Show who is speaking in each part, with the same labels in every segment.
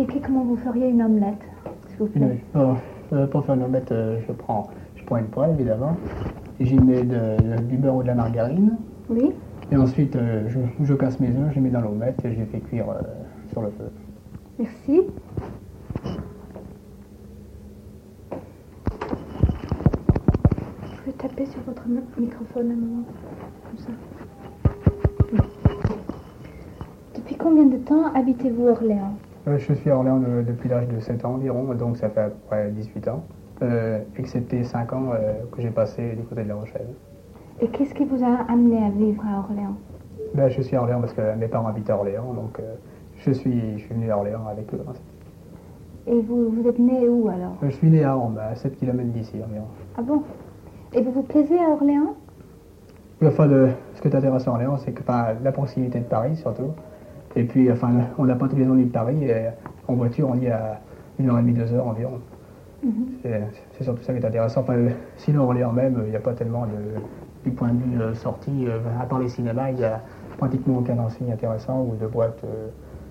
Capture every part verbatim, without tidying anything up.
Speaker 1: m'expliquer comment vous feriez une omelette, s'il vous plaît?
Speaker 2: Oui. Bon, euh, pour faire une omelette, euh, je, prends, je prends une poêle, évidemment. J'y mets de- du beurre ou de la margarine.
Speaker 1: Oui.
Speaker 2: Et ensuite, euh, je, je casse mes œufs, je les mets dans l'omelette et je les fais cuire euh, sur le feu.
Speaker 1: Merci. Je vais taper sur votre mi- microphone un moment, comme ça. Oui. Depuis combien de temps habitez-vous à Orléans?
Speaker 2: Euh, je suis à Orléans de- depuis l'âge de sept ans environ, donc ça fait à peu près dix-huit ans. Euh, excepté cinq ans euh, que j'ai passé du côté de La Rochelle.
Speaker 1: Et qu'est-ce qui vous a amené à vivre à Orléans?
Speaker 2: Ben, je suis à Orléans parce que mes parents habitent à Orléans, donc euh, je, suis, je suis venu à Orléans avec eux.
Speaker 1: Et vous, vous êtes né où alors?
Speaker 2: Je suis né à Orbe, à sept kilomètres d'ici environ.
Speaker 1: Ah bon? Et vous vous plaisez à Orléans?
Speaker 2: Enfin, le, ce qui est intéressant à Orléans, c'est que enfin, la proximité de Paris surtout. Et puis, enfin, on n'a pas tous les ennuis de Paris. Et en voiture, on y est à une heure et demie, deux heures environ. Mm-hmm. C'est, c'est surtout ça qui est intéressant. Enfin, sinon, Orléans même, il n'y a pas tellement de, du point de vue euh, sortie. Euh, à part les cinémas, il n'y a pratiquement aucun enseigne intéressant ou de boîte euh,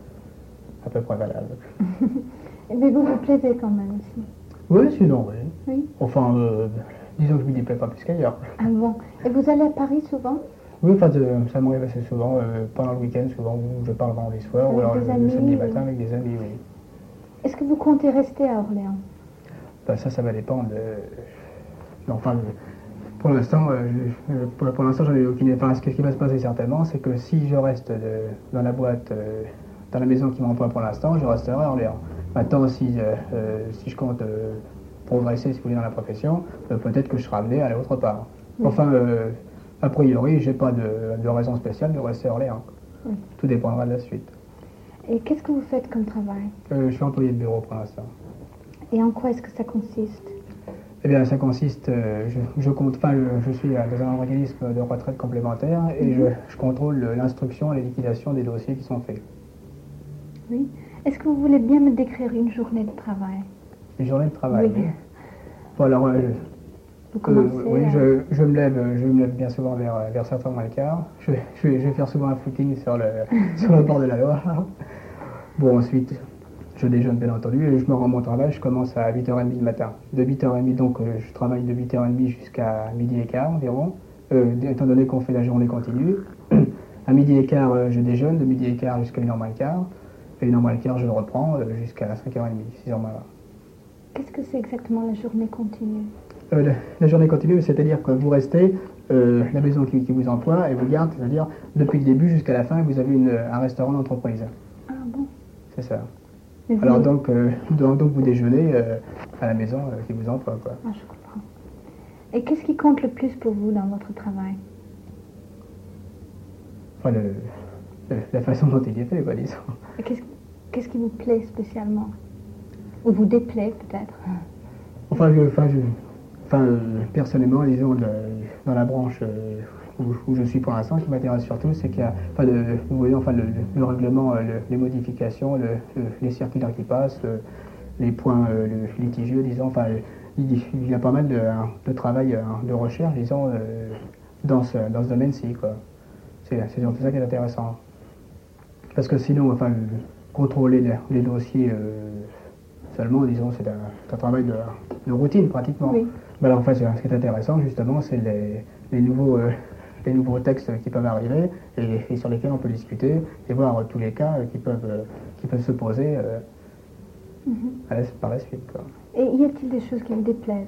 Speaker 2: à peu près valable.
Speaker 1: Mais vous vous plaisez quand même aussi?
Speaker 2: Oui, sinon, oui.
Speaker 1: Oui.
Speaker 2: Enfin, euh, disons que je ne m'y déplais pas plus qu'ailleurs.
Speaker 1: Ah bon? Et vous allez à Paris souvent?
Speaker 2: Oui, enfin, de, ça m'arrive assez souvent, euh, pendant le week-end, souvent où je pars vendredi soir,
Speaker 1: avec
Speaker 2: ou alors
Speaker 1: des
Speaker 2: le,
Speaker 1: amis,
Speaker 2: le samedi
Speaker 1: oui.
Speaker 2: matin avec des amis, oui.
Speaker 1: Est-ce que vous comptez rester à Orléans?
Speaker 2: Ben, ça, ça va dépendre de... Non, enfin, pour l'instant, euh, je, pour, pour l'instant, j'en ai aucune... Enfin, ce qui va se passer certainement, c'est que si je reste de, dans la boîte, euh, dans la maison qui m'emploie pour l'instant, je resterai à Orléans. Maintenant, si, euh, euh, si je compte euh, progresser, si vous voulez, dans la profession, euh, peut-être que je serai amené à aller autre part. Oui. Enfin, euh, a priori, j'ai pas de, de raison spéciale de rester à Orléans. Oui. Tout dépendra de la suite.
Speaker 1: Et qu'est-ce que vous faites comme travail?
Speaker 2: euh, Je suis employé de bureau pour l'instant.
Speaker 1: Et en quoi est-ce que ça consiste?
Speaker 2: Eh bien, ça consiste, euh, je, je, compte, enfin, je, je suis dans un organisme de retraite complémentaire et mm-hmm. je, je contrôle l'instruction et la liquidation des dossiers qui sont faits.
Speaker 1: Oui. Est-ce que vous voulez bien me décrire une journée de travail?
Speaker 2: Une journée de travail?
Speaker 1: Oui.
Speaker 2: Bon, alors, euh,
Speaker 1: vous commencez,
Speaker 2: euh, oui,
Speaker 1: à...
Speaker 2: je, je, me lève, je me lève bien souvent vers, vers sept heures moins le quart. Je, je, je vais faire souvent un footing sur le, sur le bord de la Loire. Bon, ensuite, je déjeune bien entendu et je me rends à mon travail. Je commence à huit heures trente le matin. De huit heures trente, donc, euh, je travaille de huit heures trente jusqu'à midi et quart environ, euh, étant donné qu'on fait la journée continue. À midi et quart, euh, je déjeune, de midi et quart jusqu'à une heure moins le quart. Et une heure moins le quart, je reprends euh, jusqu'à cinq heures trente, six heures moins vingt.
Speaker 1: Qu'est-ce que c'est exactement la journée continue?
Speaker 2: euh, la, la journée continue, c'est-à-dire que vous restez, euh, la maison qui, qui vous emploie et vous garde, c'est-à-dire depuis le début jusqu'à la fin, vous avez une, un restaurant d'entreprise.
Speaker 1: Ah bon?
Speaker 2: C'est ça.
Speaker 1: Mais
Speaker 2: Alors
Speaker 1: vous...
Speaker 2: donc, euh, donc, donc vous déjeunez euh, à la maison euh, qui vous emploie, quoi.
Speaker 1: Ah, je comprends. Et qu'est-ce qui compte le plus pour vous dans votre travail?
Speaker 2: Enfin, le, le, la façon dont il est fait, quoi, disons.
Speaker 1: Et qu'est-ce, qu'est-ce qui vous plaît spécialement? Ou vous déplaît, peut-être?
Speaker 2: Enfin, je, enfin, je, enfin euh, personnellement, disons, le, dans la branche euh, où, où je suis pour l'instant, ce qui m'intéresse surtout, c'est qu'il y a, enfin, le, vous voyez, enfin, le, le règlement, euh, le, les modifications, le, le, les circulaires qui passent, le, les points euh, le, litigieux, disons, enfin, il, il y a pas mal de, de travail, de recherche, disons, euh, dans ce, dans ce domaine-ci, quoi. C'est, c'est surtout ça qui est intéressant. Parce que sinon, enfin, contrôler les, les dossiers euh, seulement, disons, c'est un, un travail de, de routine, pratiquement.
Speaker 1: Oui.
Speaker 2: Mais alors, en fait, ce qui est intéressant, justement, c'est les, les, nouveaux, euh, les nouveaux textes qui peuvent arriver et, et sur lesquels on peut discuter et voir euh, tous les cas euh, qui, peuvent, euh, qui peuvent se poser euh, mm-hmm. à la, par la suite, quoi.
Speaker 1: Et y a-t-il des choses qui vous déplaisent?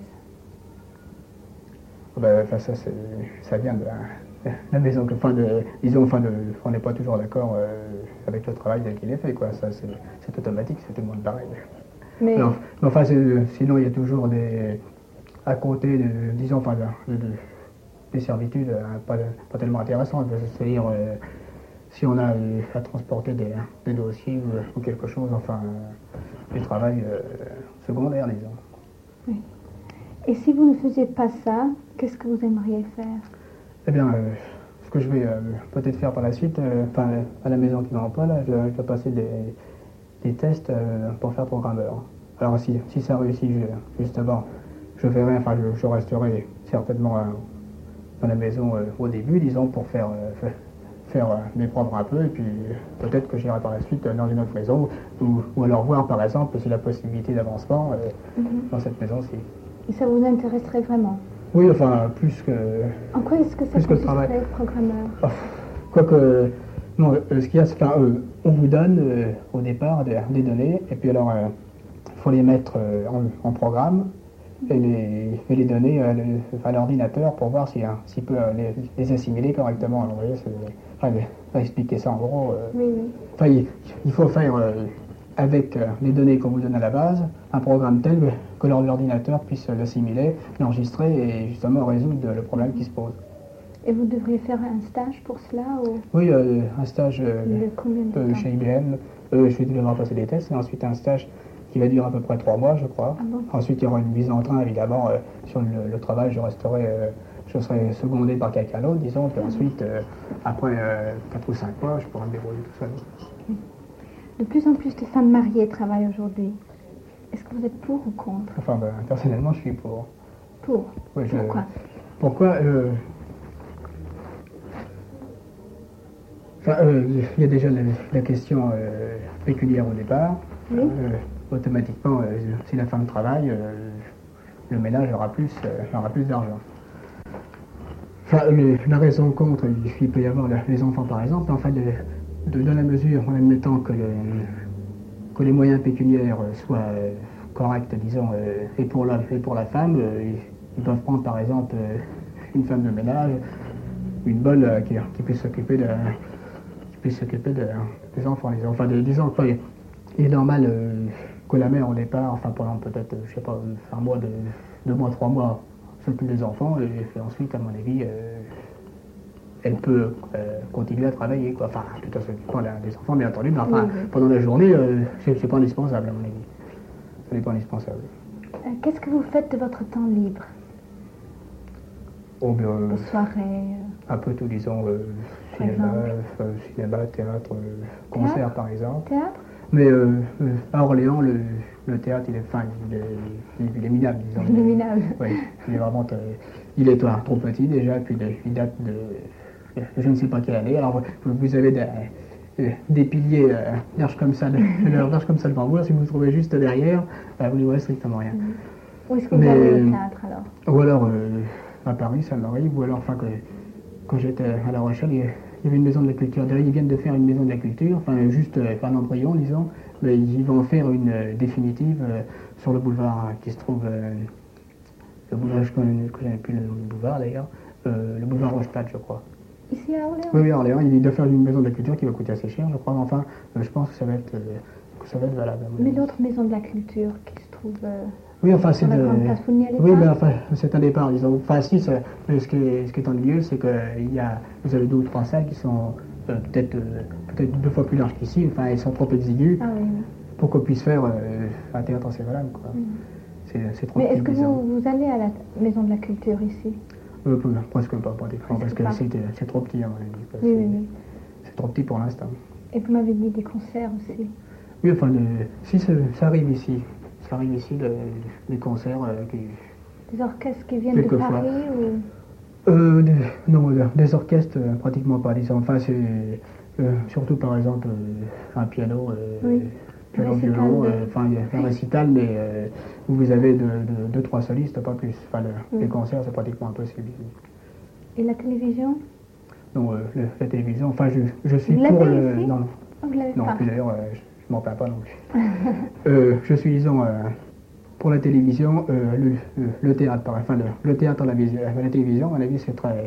Speaker 2: Ben, enfin, ça, c'est, ça vient de la, la maison, que, enfin, de, disons, enfin, de, on n'est pas toujours d'accord euh, avec le travail tel qu'il est fait, quoi. Ça, c'est, c'est automatique, c'est tout le monde pareil.
Speaker 1: Mais...
Speaker 2: Non, mais enfin, c'est, sinon, il y a toujours des, à côté, de, disons, enfin, de, de, des servitudes hein, pas, pas tellement intéressantes. C'est-à-dire, euh, si on a euh, à transporter des, des dossiers ou, ou quelque chose, enfin, euh, du travail euh, secondaire, disons.
Speaker 1: Oui. Et si vous ne faisiez pas ça, qu'est-ce que vous aimeriez faire?
Speaker 2: Eh bien, euh, ce que je vais euh, peut-être faire par la suite, euh, enfin, à la maison qui m'emploie, là, je, je vais passer des, des tests euh, pour faire programmeur. Alors, si, si ça réussit, je, justement, je verrai, enfin, je, je resterai certainement euh, dans la maison euh, au début, disons, pour faire, euh, faire euh, mes propres un peu, et puis peut-être que j'irai par la suite euh, dans une autre maison, ou, ou alors voir par exemple si la possibilité d'avancement euh,
Speaker 1: Mhm.
Speaker 2: dans cette maison-ci.
Speaker 1: Et ça vous intéresserait vraiment?
Speaker 2: Oui, enfin, plus que...
Speaker 1: En quoi est-ce que ça
Speaker 2: Plus que le travail.
Speaker 1: consisterait, programmeur?
Speaker 2: Oh, quoique, non, euh, ce qu'il y a, c'est qu'on vous donne euh, au départ des, des données, et puis alors, il faut les mettre euh, en, en programme, et les, et les donner euh, le- à l'ordinateur pour voir s'il hein, s'il peut euh, les, les assimiler correctement. Alors, vous voyez, c'est- enfin, je vais expliquer ça en gros. euh,
Speaker 1: Oui, oui.
Speaker 2: Enfin, il, il faut faire, euh, avec euh, les données qu'on vous donne à la base, un programme tel que l'ordinateur puisse l'assimiler, l'enregistrer et justement résoudre le problème qui se pose.
Speaker 1: Et vous devriez faire un stage pour cela ou
Speaker 2: Oui, euh, un stage euh,
Speaker 1: de combien de
Speaker 2: euh,
Speaker 1: temps?
Speaker 2: chez I B M. Euh, je vais devoir passer des tests, et ensuite un stage qui va durer à peu près trois mois, je crois.
Speaker 1: Ah bon?
Speaker 2: Ensuite, il y aura une mise en train, évidemment, euh, sur le, le travail. Je resterai, euh, je serai secondé par quelqu'un d'autre, disons, puis ensuite, euh, après euh, quatre ou cinq mois, je pourrai me débrouiller tout seul.
Speaker 1: De plus en plus de femmes mariées travaillent aujourd'hui. Est-ce que vous êtes pour ou contre?
Speaker 2: Enfin, ben, personnellement, je suis pour.
Speaker 1: Pour.
Speaker 2: Oui, je-
Speaker 1: Pourquoi?
Speaker 2: Pourquoi euh, enfin, euh, il y a déjà la, la question euh, pécuniaire au départ.
Speaker 1: Oui.
Speaker 2: Euh, automatiquement, euh, si la femme travaille, euh, le ménage aura plus, euh, aura plus d'argent. Enfin, le- la raison contre, il peut y avoir la- les enfants par exemple, en fait, de, de- dans la mesure, en admettant que, le- que les moyens pécuniaires euh, soient euh, corrects, disons, euh, et pour l'homme et pour la femme, euh, ils, ils peuvent prendre par exemple euh, une femme de ménage, une bonne euh, qui, qui puisse s'occuper de, qui puisse s'occuper de- des enfants, les enfants, des, des enfants. Il est normal euh, que la mère au départ, enfin pendant peut-être, euh, je sais pas, un mois, de, deux mois, trois mois, s'occupe des enfants, et, et ensuite, à mon avis, euh, elle peut euh, continuer à travailler, quoi. Enfin, tout à fait, pas la- des enfants, bien entendu, mais enfin,
Speaker 1: Oui, oui.
Speaker 2: pendant la journée, euh, c'est c'est pas indispensable, à mon avis. Ce n'est pas indispensable.
Speaker 1: Euh, Qu'est-ce que vous faites de votre temps libre?
Speaker 2: Oh, bien, euh,
Speaker 1: Aux soirées euh,
Speaker 2: un peu tout, disons, euh,
Speaker 1: Par
Speaker 2: cinéma,
Speaker 1: exemple
Speaker 2: euh, cinéma, théâtre, euh, concert, par exemple.
Speaker 1: théâtre?
Speaker 2: Mais euh, euh, à Orléans, le, le théâtre, il est, enfin, il est, il est- il est minable, disons.
Speaker 1: Il est minable.
Speaker 2: Oui, il est vraiment, euh, il est toi, trop petit déjà, puis de- il date de, je ne sais pas quelle année. Alors, vous, vous avez des, euh, des piliers euh, larges comme ça, de- larges comme ça devant vous. Si vous vous trouvez juste derrière, euh, vous n'y voyez strictement rien.
Speaker 1: Où est-ce que vous
Speaker 2: Mais-
Speaker 1: allez au théâtre alors?
Speaker 2: Ou alors, euh, à Paris, ça m'arrive, ou alors, enfin, que, quand j'étais à La Rochelle, il y il y avait une maison de la culture. D'ailleurs, ils viennent de faire une maison de la culture, enfin, juste euh, un embryon, disons, mais ils vont en faire une euh, définitive euh, sur le boulevard hein, qui se trouve, euh, le boulevard, je ne connais, je connais plus le nom du boulevard d'ailleurs, euh, le boulevard Rocheplat, je crois.
Speaker 1: Ici à Orléans?
Speaker 2: Oui, oui, à Orléans, il doit faire une maison de la culture qui va coûter assez cher, je crois, mais enfin, euh, je pense que ça va être, euh, que ça va être valable. à mon
Speaker 1: Mais
Speaker 2: avis.
Speaker 1: l'autre maison de la culture qui se trouve euh,
Speaker 2: Oui, enfin, c'est
Speaker 1: sur la
Speaker 2: de...
Speaker 1: grande place, vous n'y allez
Speaker 2: Oui,
Speaker 1: pas?
Speaker 2: mais enfin, c'est un départ, disons. Enfin, si, c'est- mais ce qui est, ce qui est ennuyeux, c'est que il y a, vous avez deux ou trois salles qui sont euh, peut-être euh, peut-être deux fois plus larges qu'ici, enfin, elles sont trop exiguës
Speaker 1: Ah oui, oui.
Speaker 2: pour qu'on puisse faire euh, un théâtre assez valable, quoi.
Speaker 1: Mhm.
Speaker 2: C'est c'est trop
Speaker 1: Mais
Speaker 2: petit,
Speaker 1: est-ce que
Speaker 2: disons.
Speaker 1: vous, vous allez à la maison de la culture ici?
Speaker 2: Euh, peu- presque pas, pratiquement, parce que
Speaker 1: pas.
Speaker 2: c'est c'est trop petit, à mon avis. parce
Speaker 1: Oui,
Speaker 2: que
Speaker 1: oui, oui.
Speaker 2: C'est trop petit pour l'instant.
Speaker 1: Et vous m'avez dit des concerts aussi.
Speaker 2: Oui, enfin, le- si ça, ça arrive ici, ça arrive ici, le- les concerts euh, qui...
Speaker 1: Des orchestres qui viennent de
Speaker 2: Quelquefois.
Speaker 1: Paris ou...
Speaker 2: Euh, des, non, euh, des orchestres, euh, pratiquement pas. Disons. Enfin, c'est euh, surtout, par exemple, euh, un piano, euh,
Speaker 1: Oui.
Speaker 2: piano,
Speaker 1: Un récital
Speaker 2: violon,
Speaker 1: de-
Speaker 2: euh, enfin, il y a un récital, mais euh, où vous avez deux, deux, deux, trois solistes, pas plus. Enfin, le-
Speaker 1: Oui.
Speaker 2: les concerts, c'est pratiquement impossible ici.
Speaker 1: Et la télévision?
Speaker 2: Non, euh, le- la télévision, enfin, je, je suis
Speaker 1: Vous
Speaker 2: pour
Speaker 1: l'avez
Speaker 2: le...
Speaker 1: ici?
Speaker 2: Non, non,
Speaker 1: Oh, vous l'avez
Speaker 2: non,
Speaker 1: pas?
Speaker 2: puis d'ailleurs, euh, je, je m'en plains pas non plus. Euh, je suis, disons, euh, pour la télévision, euh, le, le- le théâtre, par- enfin, le, le théâtre à la, vis- à la télévision, à mon avis, c'est très,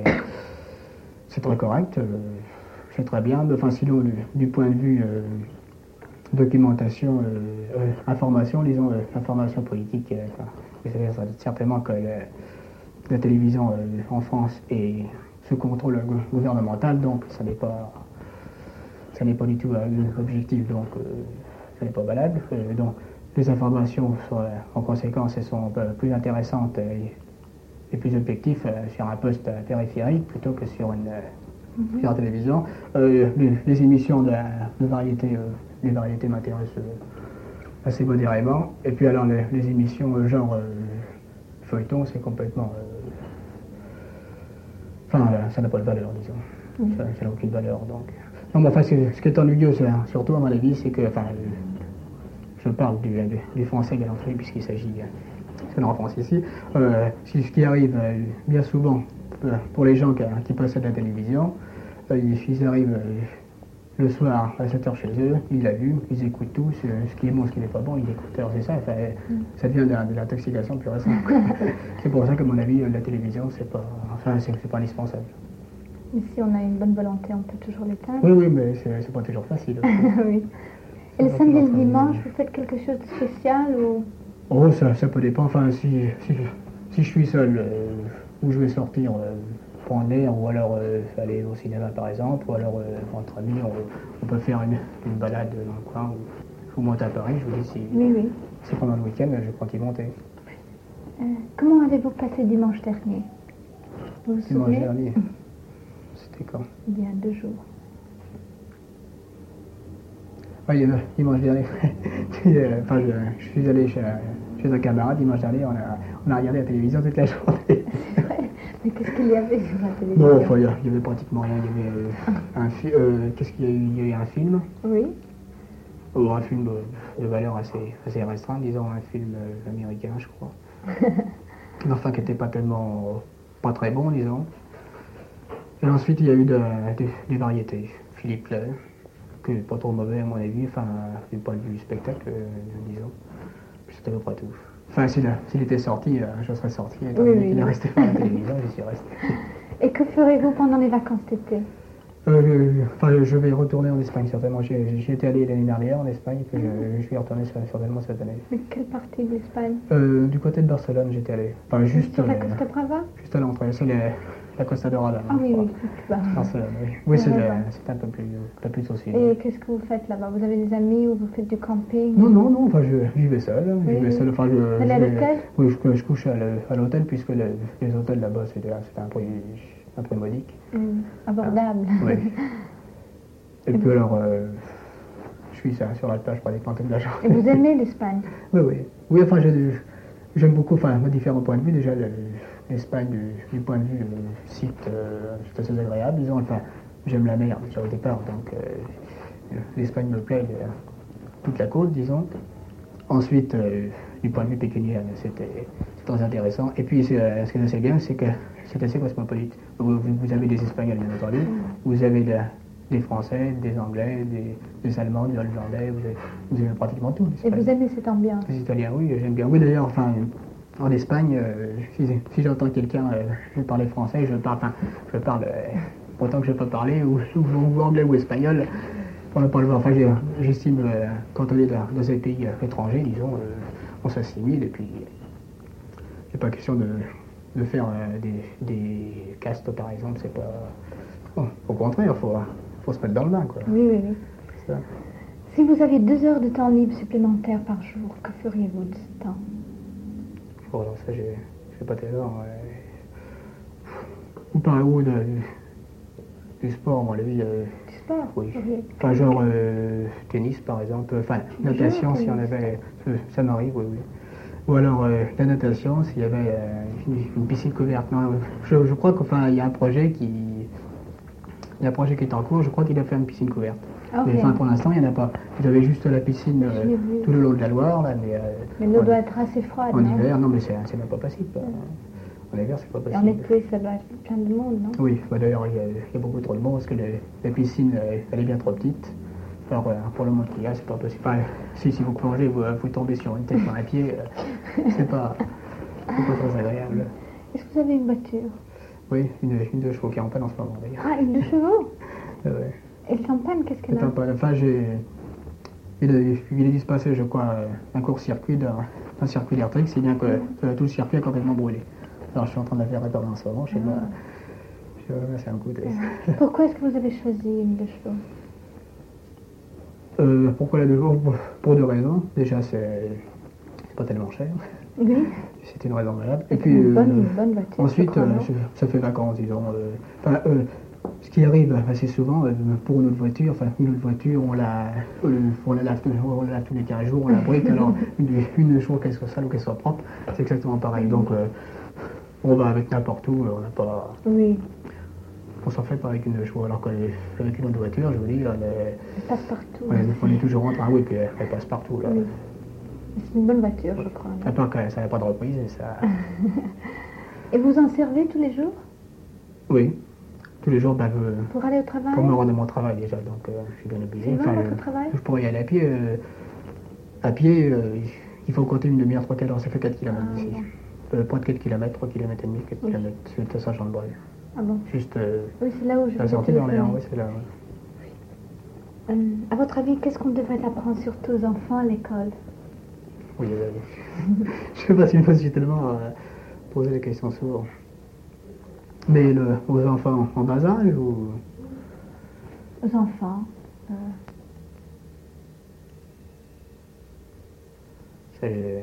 Speaker 2: c'est très correct, euh, c'est très bien. Mais, enfin, sinon, du, du point de vue euh, documentation, euh, euh, information, disons, euh, information politique, euh, enfin, vous savez, ça- certainement que la, la télévision euh, en France est sous contrôle gou- gouvernemental, donc ça n'est pas, ça n'est pas du tout euh, objectif, donc euh, ça n'est pas valable. Euh, donc les informations sont, euh, en conséquence, elles sont euh, plus intéressantes et, et plus objectives euh, sur un poste euh, périphérique plutôt que sur une euh,
Speaker 1: Mhm.
Speaker 2: sur la télévision. Euh, les, les émissions de, de variété, euh, les variétés m'intéressent euh, assez modérément. Et puis alors les, les émissions euh, genre euh, feuilleton, c'est complètement... euh, Enfin, euh, ça n'a pas de valeur, disons.
Speaker 1: Oui.
Speaker 2: Ça ça n'a aucune valeur. Donc. Non, mais enfin, c'est- ce qui est ennuyeux, c'est- surtout à mon avis, c'est que, enfin, je parle du, du, du français bien entendu, puisqu'il s'agit de en France ici. Euh, ce ce qui arrive euh, bien souvent euh, pour les gens qui, qui possèdent la télévision, euh, ils, ils arrivent euh, le soir à sept heures chez eux, ils l'allument, ils écoutent tout, ce, ce qui est bon, ce qui n'est pas bon, ils écoutent. Alors c'est ça, enfin,
Speaker 1: Mm.
Speaker 2: ça devient de, la- de l'intoxication pure et simple. C'est pour ça qu'à mon avis, la télévision, c'est pas, enfin, c'est c'est pas indispensable.
Speaker 1: Mais si on a une bonne volonté, on peut toujours l'éteindre.
Speaker 2: Oui, oui, mais c'est c'est pas toujours facile.
Speaker 1: Oui. Et le samedi et le dimanche, vous faites quelque chose de spécial ou...
Speaker 2: Oh, ça, ça peut dépendre. Enfin, si, si, si je suis seul, euh, où je vais sortir euh, prendre l'air, ou alors euh, aller au cinéma par exemple, ou alors euh, entre amis, on, on peut faire une, une balade dans le coin. Ou, je vous monte à Paris, je vous dis si,
Speaker 1: Oui, oui.
Speaker 2: si pendant le week-end, je crois qu'il montait.
Speaker 1: Euh, comment avez-vous passé dimanche dernier? Vous vous
Speaker 2: Dimanche
Speaker 1: souvenez?
Speaker 2: dernier. C'était quand?
Speaker 1: Il y a deux jours.
Speaker 2: Oui, euh, dimanche dernier. Puis, euh, enfin, je, je suis allé chez, chez un camarade dimanche dernier, on a, on a regardé la télévision toute la journée.
Speaker 1: C'est vrai. Mais qu'est-ce qu'il y avait sur la télévision?
Speaker 2: Non, enfin, il y avait pratiquement rien. Il y avait euh, un film. Euh, Qu'est-ce qu'il y a eu? Il y a eu un film.
Speaker 1: Oui.
Speaker 2: Oh, un film de, de valeur assez, assez restreinte, disons, un film euh, américain, je crois. Mais enfin, qui n'était pas tellement. Pas très bon, disons. Et ensuite, il y a eu de, de- des variétés. Philippe Clair, que pas trop mauvais à mon avis, enfin, du point de vue du spectacle, euh, disons. Puis c'était à peu près tout. Enfin, s'il a- s'il était sorti, euh, je serais sorti. Étant
Speaker 1: Oui,
Speaker 2: donné
Speaker 1: oui,
Speaker 2: qu'il est
Speaker 1: oui.
Speaker 2: resté par la télévision, j'y suis resté.
Speaker 1: Et que ferez-vous pendant les vacances d'été?
Speaker 2: Euh, je- enfin, je vais retourner en Espagne certainement. J'y j'y étais allé l'année dernière en Espagne, puis je, je vais y retourner sur- certainement cette année.
Speaker 1: Mais quelle partie de l'Espagne?
Speaker 2: Euh, du côté de Barcelone, j'étais allé. Enfin, juste,
Speaker 1: Sur la
Speaker 2: euh,
Speaker 1: Costa Brava?
Speaker 2: juste à l'entrée. C'est la, la Costa Dorada.
Speaker 1: Ah
Speaker 2: je
Speaker 1: oui,
Speaker 2: crois.
Speaker 1: oui. Bah.
Speaker 2: Barcelone, oui. Oui, c'est
Speaker 1: Ouais,
Speaker 2: la-
Speaker 1: ouais.
Speaker 2: c'est un peu plus, un peu plus au sud.
Speaker 1: Et qu'est-ce que vous faites là-bas? Vous avez des amis ou vous faites du camping?
Speaker 2: Non, non, non, enfin, je, j'y vais seul.
Speaker 1: Oui,
Speaker 2: J'y vais
Speaker 1: oui.
Speaker 2: seul. Enfin, je,
Speaker 1: Vous allez à
Speaker 2: je vais-
Speaker 1: l'hôtel?
Speaker 2: Oui, je, je couche à le- à l'hôtel, puisque le- les hôtels là-bas, c'est c'est un prix, un prix modique.
Speaker 1: Hum, abordable.
Speaker 2: Oui. Et puis alors, euh, je suis ça, sur la plage pratiquement toute la journée.
Speaker 1: Et vous aimez l'Espagne?
Speaker 2: Oui, oui. Oui, enfin, j'ai- j'aime beaucoup, enfin, à différents points de vue. Déjà, le- l'Espagne, du, du point de vue euh, site, euh, c'est assez agréable. Disons, enfin, j'aime la mer déjà au départ, donc euh, l'Espagne me plaît, euh, toute la côte, disons. Ensuite, euh, du point de vue pécuniaire, c'était c'est très intéressant. Et puis, c'est, euh, ce que je sais bien, c'est que c'est assez cosmopolite. Vous, vous- vous avez des Espagnols, bien entendu. Vous avez de- des Français, des Anglais, des, des Allemands, des Hollandais. Vous avez, vous avez pratiquement tout.
Speaker 1: Et vous aimez cette ambiance?
Speaker 2: Les Italiens, oui, j'aime bien. Oui, d'ailleurs, enfin, en Espagne, euh, si, si j'entends quelqu'un euh, je vais parler français, je parle, enfin, je parle, euh, autant que je peux parler, ou, ou, ou anglais ou espagnol, on n'a pas le voir. Enfin, j'ai- j'estime, euh, quand on est dans, dans un pays euh, étranger, disons, euh, on s'assimile, et puis, c'est pas question de, de faire euh, des, des castes, par exemple, c'est pas. Bon, au contraire, il faut, faut se mettre dans le bain, quoi.
Speaker 1: Oui, oui, oui.
Speaker 2: C'est ça.
Speaker 1: Si vous aviez deux heures de temps libre supplémentaire par jour, que feriez-vous de ce temps?
Speaker 2: Oh non, ça, j'ai j'ai pas tellement. Ouais. Ou par où de, du, du sport, mon avis. Euh,
Speaker 1: Du sport?
Speaker 2: oui.
Speaker 1: feriez-
Speaker 2: Enfin, genre euh, tennis, par exemple. Enfin, natation,
Speaker 1: tennis.
Speaker 2: si on avait. euh, Ça m'arrive, oui, oui. Ou alors euh, la natation, s'il y avait euh, une, une piscine couverte. Non, je, je crois qu'enfin, il y a un projet qui. Il y a un projet qui est en cours, je crois qu'il a fait une piscine couverte.
Speaker 1: Ah,
Speaker 2: Mais
Speaker 1: ok.
Speaker 2: enfin, pour l'instant, il n'y en a pas. Vous avez juste la piscine euh,
Speaker 1: Je l'ai vu.
Speaker 2: tout le long de la Loire, là, mais. euh,
Speaker 1: Mais l'eau
Speaker 2: en-
Speaker 1: doit être assez froide,
Speaker 2: En
Speaker 1: non?
Speaker 2: hiver, non, mais c'est c'est même pas possible. quoi. En hiver, c'est pas
Speaker 1: Et en
Speaker 2: possible.
Speaker 1: été, ça doit être plein de monde, non?
Speaker 2: Oui, bah d'ailleurs, il y, a, il y a beaucoup trop de monde parce que le- la piscine, euh, elle est bien trop petite. Alors, euh, pour le monde qu'il y a, c'est pas possible. Enfin, si, si vous plongez, vous, vous tombez sur une tête ou un pied, euh, c'est pas, c'est pas très agréable.
Speaker 1: Est-ce que vous avez une voiture?
Speaker 2: Oui, une, une de chevaux qui est en panne en ce moment d'ailleurs.
Speaker 1: Ah, une de chevaux?
Speaker 2: Euh, ouais.
Speaker 1: Et le champagne, qu'est-ce qu'elle
Speaker 2: C'est
Speaker 1: a?
Speaker 2: en panne. Enfin, j'ai. Il, est- il est dû se passer, je crois, euh, un court-circuit d'un un circuit électrique, si bien que euh, tout le circuit est complètement brûlé. Alors, je suis en train de la faire réparer en ce moment chez moi. Je vais c'est un coup de.
Speaker 1: Pourquoi est-ce que vous avez choisi une de chevaux?
Speaker 2: Euh, pourquoi la deux jours? Pour- Pour deux raisons. Déjà, c'est c'est pas tellement cher.
Speaker 1: Oui.
Speaker 2: C'est une raison valable.
Speaker 1: C'est
Speaker 2: Et puis,
Speaker 1: une
Speaker 2: euh,
Speaker 1: bonne, une bonne voiture.
Speaker 2: ensuite,
Speaker 1: je crois,
Speaker 2: euh,
Speaker 1: non?
Speaker 2: je- ça fait vacances, disons. euh. Enfin, euh, ce qui arrive assez souvent, euh, pour une autre voiture, enfin, une autre voiture, on la, euh, on la lave, tous- on la lave tous les quinze jours, on la brique. Alors, une, une jour qu'elle soit sale ou qu'elle soit propre, c'est exactement pareil. Donc, euh, on va avec n'importe où, on n'a pas.
Speaker 1: Oui.
Speaker 2: on s'en fait pas avec une chevaux, alors qu'avec une autre voiture, je vous dis, elle,
Speaker 1: Elle passe partout.
Speaker 2: on, est, on est toujours en train, oui, puis elle, elle passe partout. Là.
Speaker 1: Oui. C'est une bonne voiture, je crois.
Speaker 2: À part que ça n'a pas de reprise. Et, ça...
Speaker 1: et vous en servez tous les jours?
Speaker 2: Oui, tous les jours, bah, euh,
Speaker 1: pour aller au travail?
Speaker 2: Pour me rendre à mon travail déjà, donc euh, je suis bien obligé.
Speaker 1: C'est loin, votre
Speaker 2: je,
Speaker 1: travail? Je
Speaker 2: pourrais y aller à pied. Euh, à pied, euh, il faut compter une demi-heure, trois quarts d'heure, ça fait quatre kilomètres
Speaker 1: ah,
Speaker 2: d'ici.
Speaker 1: Bon.
Speaker 2: Euh, pas de quatre kilomètres, trois kilomètres et demi, quatre
Speaker 1: oui.
Speaker 2: kilomètres, c'est à Saint-Jean-de-Brésil.
Speaker 1: Ah bon?
Speaker 2: Juste. Euh,
Speaker 1: oui, c'est là où je.
Speaker 2: La sortie d'Orléans, oui, c'est là.
Speaker 1: Oui. Euh, à votre avis, qu'est-ce qu'on devrait apprendre surtout aux enfants à l'école?
Speaker 2: Oui, euh, je ne sais pas si je me suis tellement euh, posé la question souvent. Mais le, aux enfants en bas âge ou.
Speaker 1: Aux enfants. Euh...
Speaker 2: C'est les,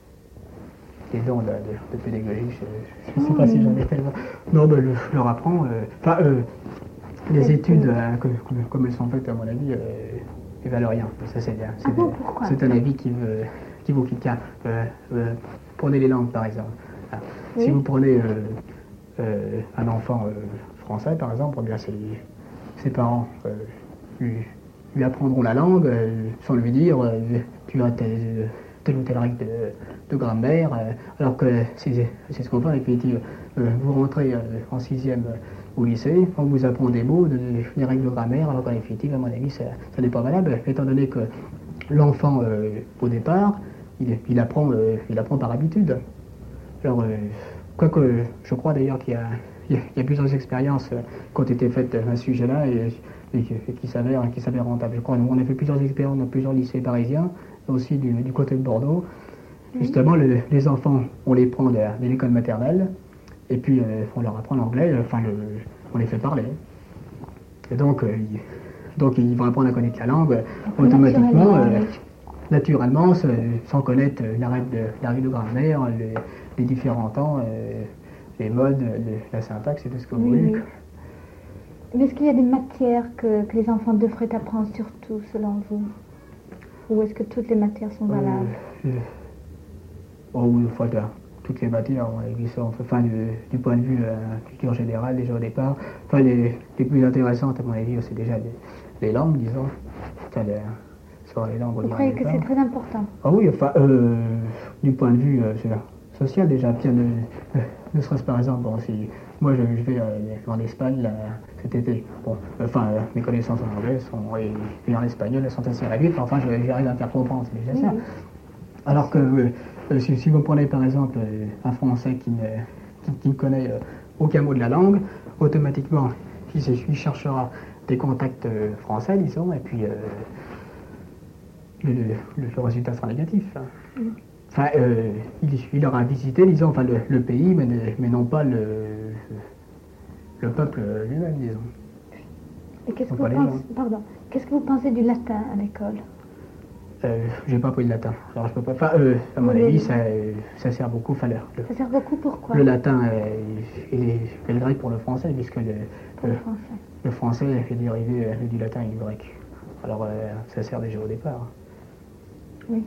Speaker 2: les dons de, de, de pédagogie, je ne sais pas si j'en ai tellement. Non, ben, je leur apprends. Enfin, euh, euh, les études, euh, comme, comme elles sont faites, à mon avis, euh, ne valent rien. Ça, c'est bien.
Speaker 1: Ah bon, pourquoi?
Speaker 2: C'est un avis qui veut. Qui vaut qui tient. Euh, euh, prenez les langues, par exemple. Ah, oui. Si vous prenez euh, euh, un enfant euh, français, par exemple, bien ses, ses parents euh, lui, lui apprendront la langue euh, sans lui dire euh, tu as telle, telle ou telle règle de, de grammaire, euh, alors que c'est ce qu'on fait. Et puis euh, vous rentrez euh, en sixième au lycée, on vous apprend des mots, de, des règles de grammaire, alors qu'en définitive, à mon avis, ça, ça n'est pas valable, étant donné que l'enfant, euh, au départ, Il, il, apprend, euh, il apprend par habitude. Alors, euh, quoique, je crois d'ailleurs qu'il y a, il y a plusieurs expériences euh, qui ont été faites à ce sujet-là et, et, et qui s'avèrent qui s'avèrent rentables. Je crois on a fait plusieurs expériences dans plusieurs lycées parisiens, aussi du, du côté de Bordeaux. Oui. Justement, le, les enfants, on les prend de, de l'école maternelle et puis euh, on leur apprend l'anglais, enfin, le, on les fait parler. Et donc, euh, ils, donc, ils vont apprendre à connaître la langue donc, automatiquement. Euh, naturellement, sans connaître la règle de, la règle de grammaire, les, les différents temps, euh, les modes, les, la syntaxe et tout ce que vous voulez.
Speaker 1: Oui. Mais est-ce qu'il y a des matières que, que les enfants devraient apprendre surtout, selon vous? Ou est-ce que toutes les matières sont valables?
Speaker 2: euh, euh, Oh, enfin, toutes les matières, on sont, enfin, du, du point de vue euh, culture générale, déjà au départ. Enfin, les, les plus intéressantes, à mon avis, c'est déjà les, les langues, disons. Enfin, les,
Speaker 1: Vous croyez que c'est très important?
Speaker 2: Ah oui, enfin, euh, du point de vue euh, social déjà, bien, euh, ne serait-ce par exemple, bon, si moi je, je vais euh, en Espagne là, cet été, bon, enfin, euh, mes connaissances en anglais sont, et, et en espagnol elles sont assez réduites, enfin, j'arrive à me faire comprendre, c'est déjà ça. Oui. Alors que euh, si, si vous prenez par exemple euh, un Français qui ne, qui, qui ne connaît euh, aucun mot de la langue, automatiquement, il, il cherchera des contacts euh, français, disons, et puis... Euh, Le, le, le résultat sera négatif. Hein. Mm. Enfin, euh, il, il aura visité, disons, enfin, le, le pays, mais, mais non pas le, le peuple lui-même, disons.
Speaker 1: Et qu'est-ce que, qu'est-ce que vous pensez du latin à l'école?
Speaker 2: euh, J'ai pas appris le latin. Alors, je peux pas. Enfin, euh, à mon avis, ça, ça sert beaucoup. Enfin, le,
Speaker 1: ça sert beaucoup pourquoi?
Speaker 2: Le latin euh, il est, est le grec pour le français, puisque le,
Speaker 1: pour le, le, français.
Speaker 2: le français est dérivé euh, du latin et du grec. Alors, euh, ça sert déjà au départ.
Speaker 1: Oui.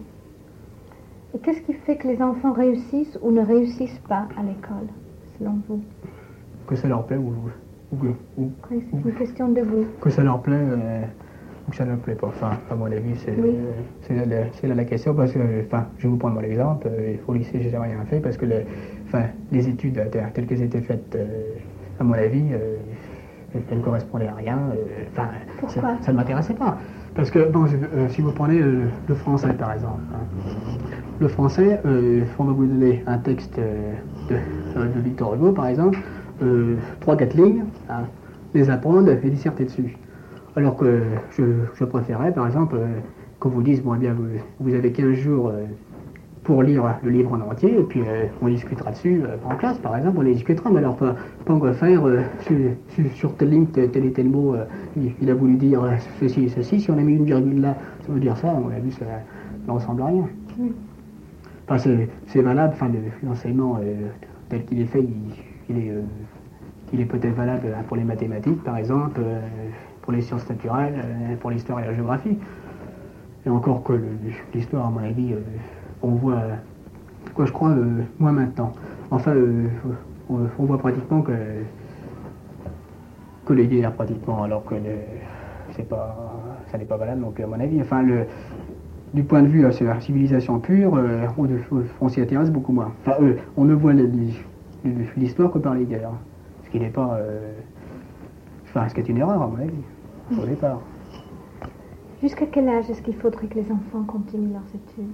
Speaker 1: Et qu'est-ce qui fait que les enfants réussissent ou ne réussissent pas à l'école, selon vous?
Speaker 2: Que ça leur plaît ou... ou, ou
Speaker 1: oui, c'est une question de vous.
Speaker 2: Que ça leur plaît euh, ou que ça ne leur plaît pas. Enfin, à mon avis, c'est oui. euh, là, là la question, parce que, enfin, je vais vous prendre mon exemple. Euh, au lycée, j'ai rien fait, parce que le, enfin, les études telles qu'elles étaient faites, euh, à mon avis, euh, elles ne correspondaient à rien. Enfin,
Speaker 1: pourquoi?
Speaker 2: Ça, ça ne m'intéressait pas. Parce que, bon, euh, si vous prenez euh, le français, par exemple, hein, le français, euh, on va vous donner un texte euh, de, de Victor Hugo, par exemple, euh, trois quatre lignes, hein, les apprendre et disserter dessus. Alors que je, je préférais, par exemple, euh, qu'on vous dise, bon, eh bien, vous, vous avez quinze jours euh, pour lire le livre en entier, et puis euh, on discutera dessus euh, en classe, par exemple, on les discutera, mais alors pas, pas on va faire euh, sur, sur, sur telle ligne, tel et tel mot, euh, il, il a voulu dire euh, ceci et ceci, si on a mis une virgule là, ça veut dire ça, on a vu, ça ne ressemble à rien. Mm. Enfin, c'est valable, enfin, l'enseignement euh, tel qu'il est fait, il, il est, euh, il est peut-être valable pour les mathématiques, par exemple, euh, pour les sciences naturelles, euh, pour l'histoire et la géographie. Et encore que l'histoire, à mon avis, euh, on voit, quoi je crois, euh, moins maintenant. Enfin, euh, on, on voit pratiquement que, que les guerres pratiquement, alors que le, c'est pas, ça n'est pas valable non plus à mon avis. Enfin, le, du point de vue de la civilisation pure, euh, on, on s'y intéresse beaucoup moins. Enfin, euh, on ne voit l'histoire que par les guerres, ce qui n'est pas, euh, enfin, ce qui est une erreur à mon avis, au départ.
Speaker 1: Jusqu'à quel âge est-ce qu'il faudrait que les enfants continuent leurs études?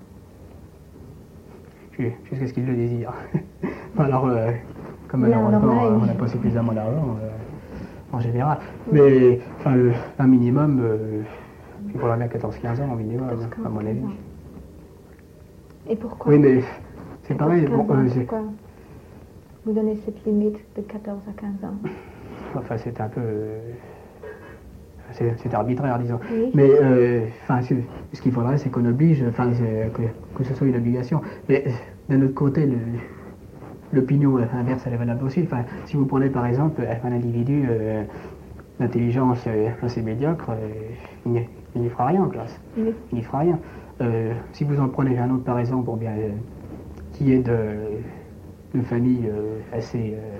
Speaker 2: Jusqu'à ce qu'ils le désirent. Alors, euh, comme
Speaker 1: Là,
Speaker 2: malheureusement
Speaker 1: alors là,
Speaker 2: on n'a pas suffisamment d'argent, euh, en général. Oui. Mais enfin, le, un minimum, euh, il faudra bien quatorze quinze ans, au minimum, à mon avis.
Speaker 1: Et pourquoi?
Speaker 2: Oui, mais c'est pareil. Bon,
Speaker 1: ans,
Speaker 2: euh,
Speaker 1: pourquoi vous donnez cette limite de quatorze à quinze ans?
Speaker 2: Enfin, c'est un peu... Euh, c'est arbitraire, disons.
Speaker 1: Oui.
Speaker 2: Mais euh, ce qu'il faudrait, c'est qu'on oblige, enfin, que, que ce soit une obligation. Mais d'un autre côté, l'opinion inverse, elle est valable aussi. Enfin, si vous prenez par exemple un individu euh, d'intelligence euh, assez médiocre, euh, il n'y fera rien en classe.
Speaker 1: Oui.
Speaker 2: Il n'y fera rien. Euh, si vous en prenez un autre par exemple, bon, bien, euh, qui est de, de famille euh, assez... Euh,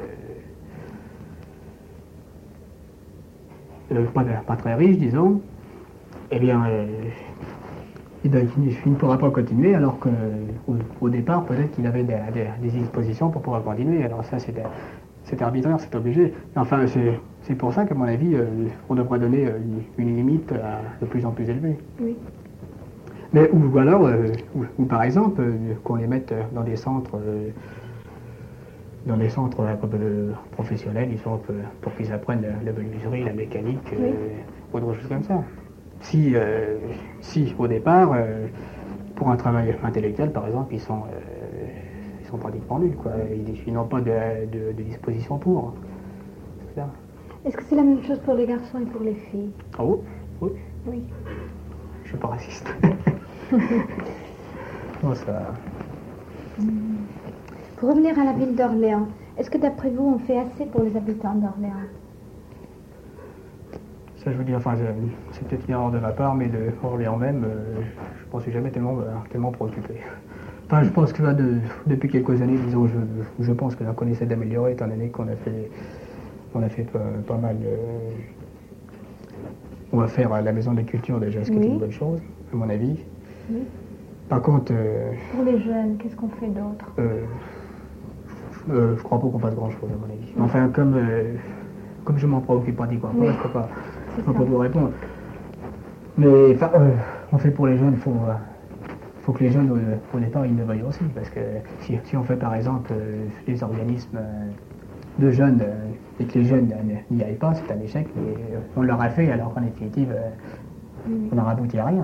Speaker 2: Euh, pas, pas très riche, disons, eh bien, euh, il, il ne pourra pas continuer, alors qu'au au départ, peut-être qu'il avait des, des, des dispositions pour pouvoir continuer. Alors ça, c'est arbitraire, c'est obligé. Enfin, c'est pour ça qu'à mon avis, euh, on devrait donner une, une limite à, de plus en plus élevée.
Speaker 1: Oui.
Speaker 2: Mais, ou, ou alors, euh, ou, ou par exemple, euh, qu'on les mette dans des centres... Euh, dans des centres euh, professionnels, ils sont, euh, pour qu'ils apprennent la, la menuiserie, la mécanique, euh, oui. Ou d'autres choses comme ça. Si, euh, si au départ, euh, pour un travail intellectuel, par exemple, ils sont, euh, ils sont pratiquement nuls, quoi. Ils, ils n'ont pas de, de, de disposition pour.
Speaker 1: Est-ce que c'est la même chose pour les garçons et pour les filles?
Speaker 2: Oh, oui.
Speaker 1: Oui.
Speaker 2: Je suis pas raciste. Bon, ça...
Speaker 1: Mm. Pour revenir à la ville d'Orléans, est-ce que d'après vous, on fait assez pour les habitants d'Orléans?
Speaker 2: Ça, je veux dire, enfin, c'est peut-être une erreur de ma part, mais de Orléans même, euh, je ne m'en suis jamais tellement, euh, tellement préoccupé. Enfin, je pense que là, de, depuis quelques années, disons, je, je pense que là, qu'on essaie d'améliorer, étant donné qu'on a fait, on a fait pas, pas mal. Euh, on va faire la maison de la culture déjà, ce qui oui. est une bonne chose, à mon avis.
Speaker 1: Oui.
Speaker 2: Par contre. Euh,
Speaker 1: pour les jeunes, qu'est-ce qu'on fait d'autre?
Speaker 2: euh, Euh, je crois pas qu'on fasse grand chose à mon avis. Enfin, comme, euh, comme je m'en préoccupe pratiquement, oui. je ne peux pas, pas vous répondre. Mais enfin, euh, on fait pour les jeunes, il faut, euh, faut que les jeunes, euh, au départ, ils le veuillent aussi. Parce que si, si on fait par exemple euh, des organismes euh, de jeunes euh, et que les jeunes n'y aillent pas, c'est un échec. Et, euh, on l'aura fait alors qu'en définitive, euh, oui. on n'aura abouti à rien.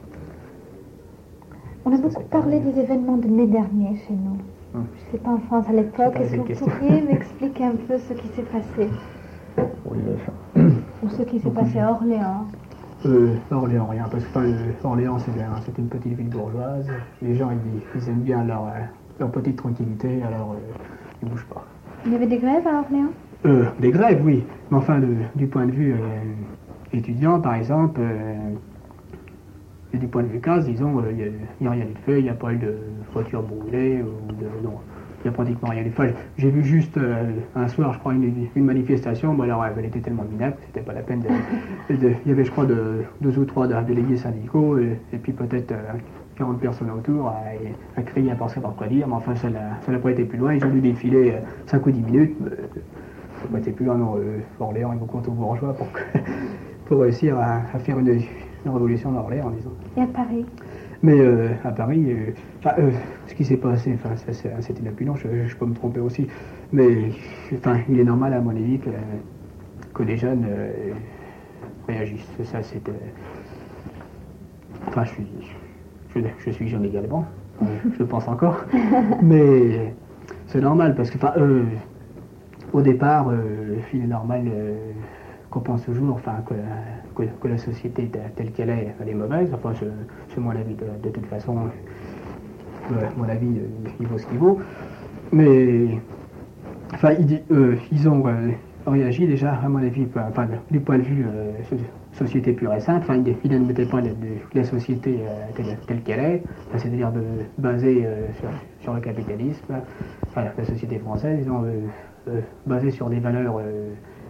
Speaker 1: On a beaucoup parlé des événements de mai dernier chez nous. Hum. Je ne sais pas en France à l'époque, est-ce que vous question. pourriez m'expliquer un peu ce qui s'est passé?
Speaker 2: Oui,
Speaker 1: ou ce qui s'est passé à Orléans?
Speaker 2: euh, Orléans, rien, parce que euh, Orléans c'est une petite ville bourgeoise. Les gens ils, ils aiment bien leur, euh, leur petite tranquillité, alors euh, ils ne bougent pas.
Speaker 1: Il y avait des grèves à Orléans?
Speaker 2: euh, Des grèves, oui. Mais enfin, le, du point de vue euh, étudiant, par exemple, euh, et du point de vue casse, disons, il euh, n'y a, a rien de fait, il n'y a pas eu de voiture brûlée, ou de, non, il n'y a pratiquement rien de fait. J'ai vu juste euh, un soir, je crois, une, une manifestation, bon, alors elle était tellement minable, c'était pas la peine de, de... Il y avait, je crois, de, deux ou trois délégués syndicaux, et, et puis peut-être euh, quarante personnes autour, à, à crier, à penser par quoi dire, mais enfin, ça n'a pas été plus loin, ils ont dû défiler euh, cinq ou dix minutes, mais, ça n'a pas été plus loin, non, euh, Orléans, il faut compter aux bourgeois pour, que, pour réussir à, à faire une... une révolution d'Orléans, disons.
Speaker 1: Et à Paris?
Speaker 2: Mais euh, à Paris, euh, euh, ce qui s'est passé, c'était une opinion, je, je peux me tromper aussi, mais il est normal à mon avis que, que les jeunes euh, réagissent. Ça, c'était... Enfin, je suis, je, je suis jeune également, euh, je le pense encore, mais c'est normal parce que, enfin, euh, au départ, euh, il est normal... Euh, qu'on pense toujours, enfin, que, que, que la société telle qu'elle est, elle est mauvaise. Enfin, c'est mon avis de, de toute façon. Euh, mon avis, euh, il vaut ce qu'il vaut. Mais, enfin, ils, euh, ils ont euh, réagi déjà, à mon avis, enfin, du point de vue euh, société pure et simple. Enfin, ils, ils ne mettaient pas de, de, la société euh, telle, telle qu'elle est, enfin, c'est-à-dire basée euh, sur, sur le capitalisme. Enfin, la société française, ils ont euh, euh, basé sur des valeurs. Euh,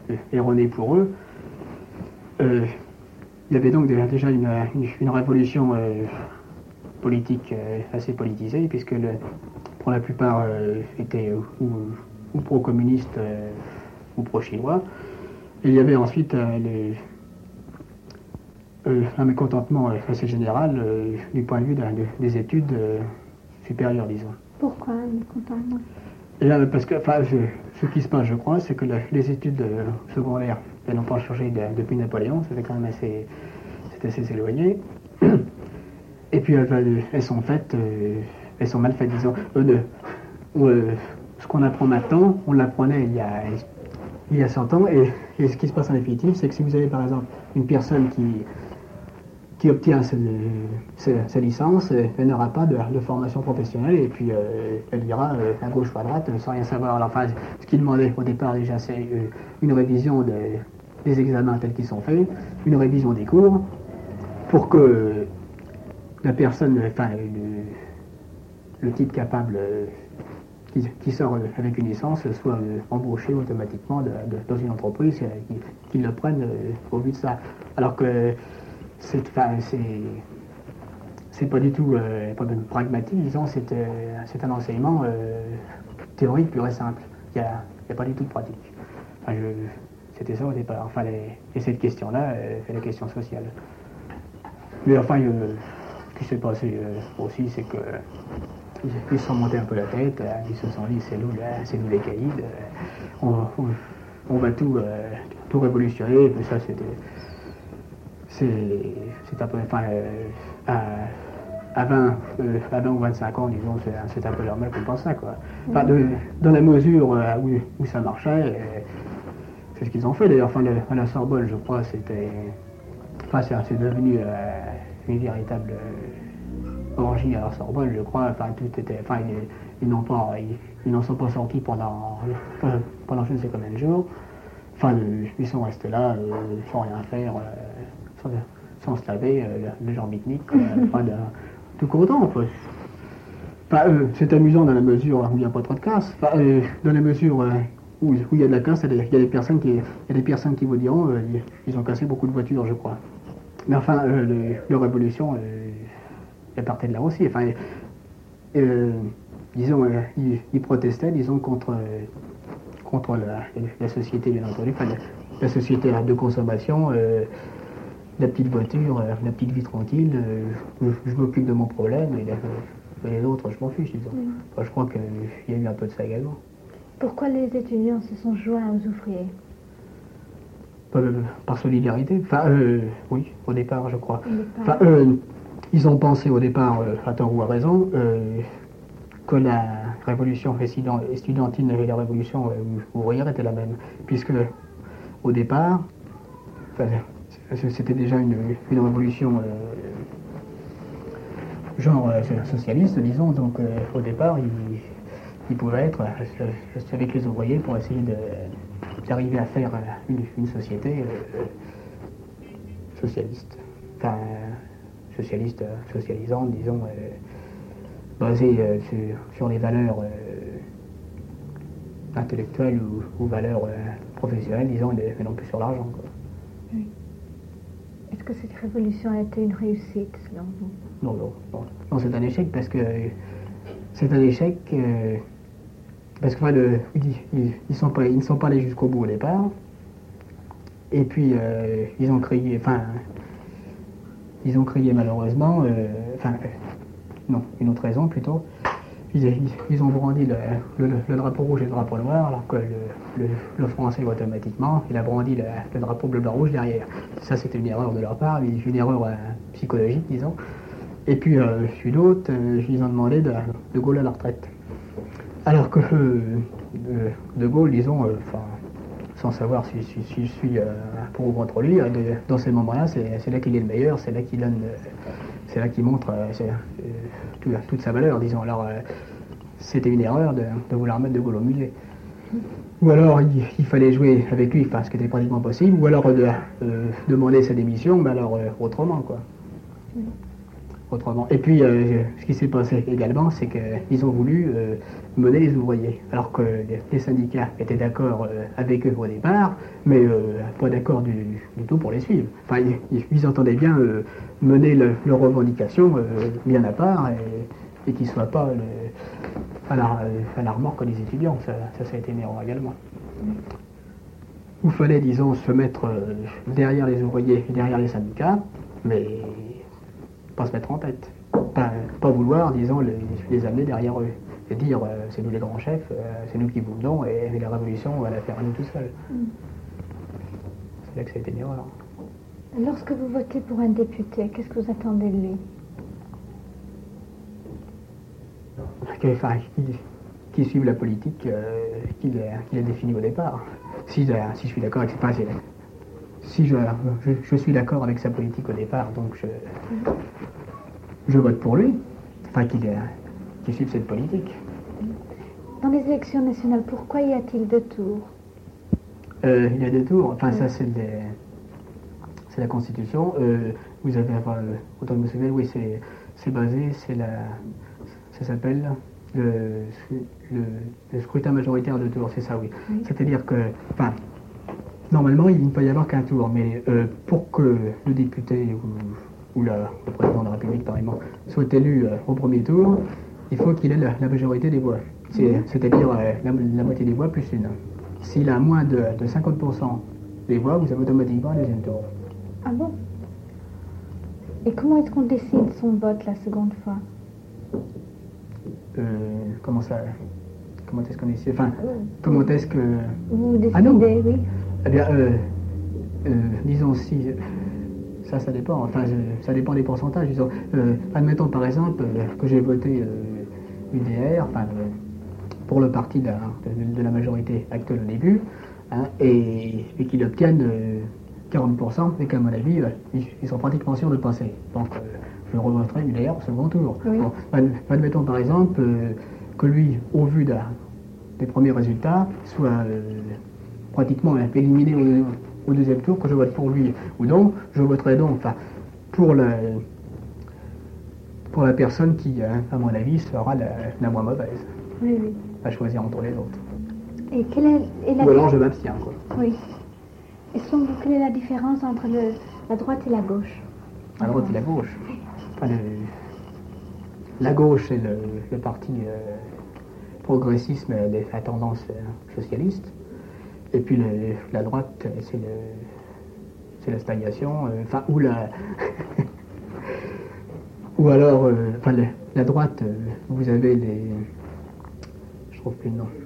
Speaker 2: erronée pour eux. Euh, il y avait donc déjà une, une, une révolution euh, politique euh, assez politisée, puisque le, pour la plupart euh, étaient ou, ou pro-communistes euh, ou pro-chinois. Et il y avait ensuite euh, les, euh, un mécontentement assez général euh, du point de vue de, de, des études euh, supérieures, disons.
Speaker 1: Pourquoi un mécontentement?
Speaker 2: Et là, parce que, enfin, je, ce qui se passe, je crois, c'est que la, les études euh, secondaires, elles n'ont pas changé de, depuis Napoléon, ça fait quand même assez, c'est assez éloigné. Et puis elles, elles sont faites, euh, elles sont mal faites, disons. Euh, de, euh, ce qu'on apprend maintenant, on l'apprenait il y a, il y a cent ans, et, et ce qui se passe en définitive, c'est que si vous avez par exemple une personne qui, qui obtient sa, sa, sa licence, elle n'aura pas de, de formation professionnelle, et puis euh, elle ira euh, à gauche ou à droite sans rien savoir. Alors, enfin, ce qu'il demandait au départ déjà, c'est euh, une révision de, des examens tels qu'ils sont faits, une révision des cours, pour que la personne, enfin, le, le type capable euh, qui, qui sort avec une licence soit euh, embauché automatiquement de, de, dans une entreprise euh, qui, qui le prenne euh, au but de ça. Alors que c'est, enfin, c'est, c'est pas du tout euh, pas de pragmatique, disons, c'est, euh, c'est un enseignement euh, théorique pur et simple. Il n'y a, y a pas du tout de pratique. Enfin, je, c'était ça au départ. Enfin, les, et cette question-là, euh, c'est la question sociale. Mais enfin, euh, ce qui s'est passé euh, aussi, c'est que euh, ils se sont montés un peu la tête, euh, ils se sont dit, c'est nous, là, c'est nous les caïds, euh, on, on, on va tout, euh, tout révolutionner, mais ça c'était, c'est, c'est un peu, enfin, euh, à, à, vingt, euh, à vingt ou vingt-cinq ans, disons, c'est, c'est un peu normal qu'on pense ça, quoi. Enfin, de, dans la mesure euh, où, où ça marchait, euh, c'est ce qu'ils ont fait d'ailleurs, enfin, le, à la Sorbonne, je crois, c'était, enfin, c'est, c'est devenu euh, une véritable euh, orgie à la Sorbonne, je crois. Enfin, tout était, enfin, ils, ils n'ont pas, ils, ils n'en sont pas sortis pendant, euh, pendant je ne sais combien de jours. Enfin, euh, ils sont restés là, euh, sans rien faire, euh, sans, sans se laver, euh, le genre bitnik, euh, enfin, de, tout content, en fait. Enfin, euh, c'est amusant dans la mesure où il n'y a pas trop de casse. Enfin, euh, dans la mesure euh, où, où il y a de la casse, il y a des, il y a des personnes qui, il y a des personnes qui vous diront, euh, ils ont cassé beaucoup de voitures, je crois. Mais enfin, euh, le, le révolution, euh, elle partait de là aussi. Enfin, euh, disons, euh, ils, ils protestaient, disons, contre, euh, contre la, la société, bien entendu, enfin, la, la société de consommation, euh, la petite voiture, euh, la petite vie tranquille, euh, je, je m'occupe de mon problème, et, euh, et les autres, je m'en fiche, disons. Mm. Enfin, je crois qu'il y a eu un peu de ça également.
Speaker 1: Pourquoi les étudiants se sont joints aux ouvriers?
Speaker 2: Euh, par solidarité, enfin, euh, oui, au départ, je crois. Enfin, euh, ils ont pensé au départ, euh, à tort ou à raison, euh, que la révolution estudiantine et la révolution euh, ouvrière étaient la même, puisque au départ, enfin, c'était déjà une, une révolution euh, genre euh, socialiste, disons, donc euh, au départ, ils, ils pouvaient être euh, avec les ouvriers pour essayer de d'arriver à faire une, une société euh, socialiste, enfin socialiste, euh, socialisante, disons, euh, basée euh, sur, sur les valeurs euh, intellectuelles ou, ou valeurs euh, professionnelles, disons, et non plus sur l'argent, quoi.
Speaker 1: Oui. Est-ce que cette révolution a été une réussite, selon vous?
Speaker 2: Non, non, non, non, c'est un échec parce que c'est un échec. Euh, Parce que enfin, le, ils, ils, ils, sont pas, ils ne sont pas allés jusqu'au bout au départ. Et puis, euh, ils ont créé, enfin, ils ont créé malheureusement, euh, enfin, euh, non, une autre raison plutôt. Ils, ils, ils ont brandi le, le, le drapeau rouge et le drapeau noir, alors que le, le, le français, automatiquement, il a brandi le, le drapeau bleu-blanc-rouge derrière. Ça, c'était une erreur de leur part, une erreur euh, psychologique, disons. Et puis, euh, une autre, euh, ils ont demandé de, de Gaulle à la retraite. Alors que euh, de, de Gaulle, disons, euh, sans savoir si, si, si je suis euh, pour ou contre lui, euh, de, dans ces moments-là, c'est, c'est là qu'il est le meilleur, c'est là qu'il donne, euh, c'est là qu'il montre euh, c'est, euh, tout, toute sa valeur, disons. Alors, euh, c'était une erreur de, de vouloir mettre de Gaulle au musée. Ou alors, il, il fallait jouer avec lui, enfin, ce qui était pratiquement possible, ou alors de euh, demander sa démission, mais alors euh, autrement, quoi. autrement. Et puis, euh, ce qui s'est passé également, c'est qu'ils ont voulu euh, mener les ouvriers, alors que les, les syndicats étaient d'accord euh, avec eux au départ, mais euh, pas d'accord du, du tout pour les suivre. Enfin, ils, ils entendaient bien euh, mener le, leurs revendications euh, bien à part et, et qu'ils ne soient pas le, à, la, à la remorque des étudiants. Ça, ça, ça a été énervant également. Il fallait, disons, se mettre euh, derrière les ouvriers et derrière les syndicats, mais pas se mettre en tête. Pas, pas vouloir, disons, les, les amener derrière eux. Et dire, euh, c'est nous les grands chefs, euh, c'est nous qui vous menons, et, et la révolution, on va la faire à nous tout seuls. Mm. C'est là que ça a été une erreur.
Speaker 1: Lorsque vous votez pour un député, qu'est-ce que vous attendez de lui?
Speaker 2: Enfin, qu'il qu suive la politique euh, qu'il a, qu'il a définie au départ. Si, euh, si je suis d'accord avec ses pas, si je, je, je suis d'accord avec sa politique au départ, donc je, mm. je vote pour lui. Enfin, qu'il qu suive cette politique.
Speaker 1: Dans les élections nationales, pourquoi y a-t-il deux tours?
Speaker 2: euh, Il y a deux tours. Enfin, oui. Ça, c'est la Constitution. Euh, vous avez, enfin, autant que je me souviens, oui, c'est basé, c'est la, ça s'appelle le, le, le scrutin majoritaire de tours, c'est ça, oui. oui. C'est-à-dire que, enfin, normalement, il ne peut y avoir qu'un tour, mais euh, pour que le député ou, ou la, le président de la République, par exemple, soit élu euh, au premier tour, il faut qu'il ait la, la majorité des voix. C'est-à-dire euh, la, la moitié des voix plus une. S'il a moins de, de cinquante pour cent des voix, vous avez automatiquement un deuxième tour.
Speaker 1: Ah bon? Et comment est-ce qu'on décide son vote la seconde fois?
Speaker 2: euh, Comment ça? Comment est-ce qu'on décide? Enfin, euh, comment est-ce que...
Speaker 1: Vous décidez,
Speaker 2: ah non.
Speaker 1: Oui.
Speaker 2: Eh bien, euh, euh, disons si... Ça, ça dépend. Enfin, je, ça dépend des pourcentages. Disons, euh, admettons par exemple euh, que j'ai voté euh, U D R, enfin, euh, pour le parti de la, de, de la majorité actuelle au début, hein, et, et qu'ils obtiennent euh, quarante pour cent, et qu'à mon avis, euh, ils, ils sont pratiquement sûrs de passer. Donc, euh, je revoterai U D R au second tour.
Speaker 1: Oui.
Speaker 2: Bon, admettons par exemple euh, que lui, au vu de, des premiers résultats, soit euh, pratiquement éliminé au, au deuxième tour, que je vote pour lui ou non, je voterai donc enfin, pour, la, pour la personne qui, à mon avis, sera la, la moins mauvaise.
Speaker 1: Oui, oui.
Speaker 2: À choisir entre les autres.
Speaker 1: Et quelle est, est la...
Speaker 2: Ou alors je m'abstiens, quoi.
Speaker 1: Oui. Et selon vous, quelle est la différence entre le, la droite et la gauche?
Speaker 2: La droite et la gauche. Enfin, le, la gauche, c'est le, le parti euh, progressisme, à tendance euh, socialiste. Et puis le, la droite, c'est le, c'est la stagnation, euh, enfin, ou la... ou alors, euh, enfin, le, la droite, euh, vous avez les... Je trouve plus le nom.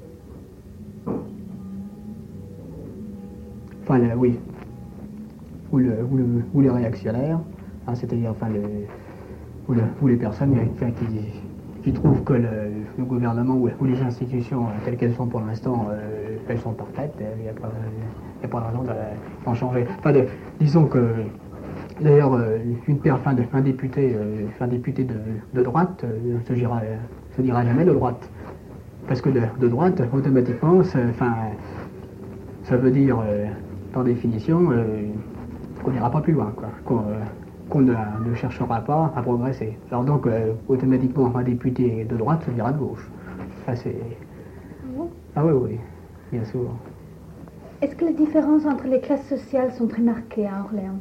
Speaker 2: Enfin, le, oui. Ou, le, ou, le, ou les réactionnaires, hein, c'est-à-dire, enfin, le, ou, le, ou les personnes enfin, qui, qui trouvent que le, le gouvernement ou, ou les institutions telles qu'elles sont pour l'instant, euh, elles sont parfaites, il n'y a pas, a pas de raison d'en changer. Enfin, de, disons que, d'ailleurs, une enfin, de, un député, euh, un député de, de droite euh, se, dira, se dira jamais de droite. Parce que de, de droite, automatiquement, ça, enfin, ça veut dire, euh, par définition, euh, qu'on n'ira pas plus loin, quoi, qu'on euh, qu'on ne, ne cherchera pas à progresser. Alors donc, euh, automatiquement, un député de droite se dira de gauche. Ça, c'est... Ah oui, oui, bien sûr.
Speaker 1: Est-ce que les différences entre les classes sociales sont très marquées à Orléans?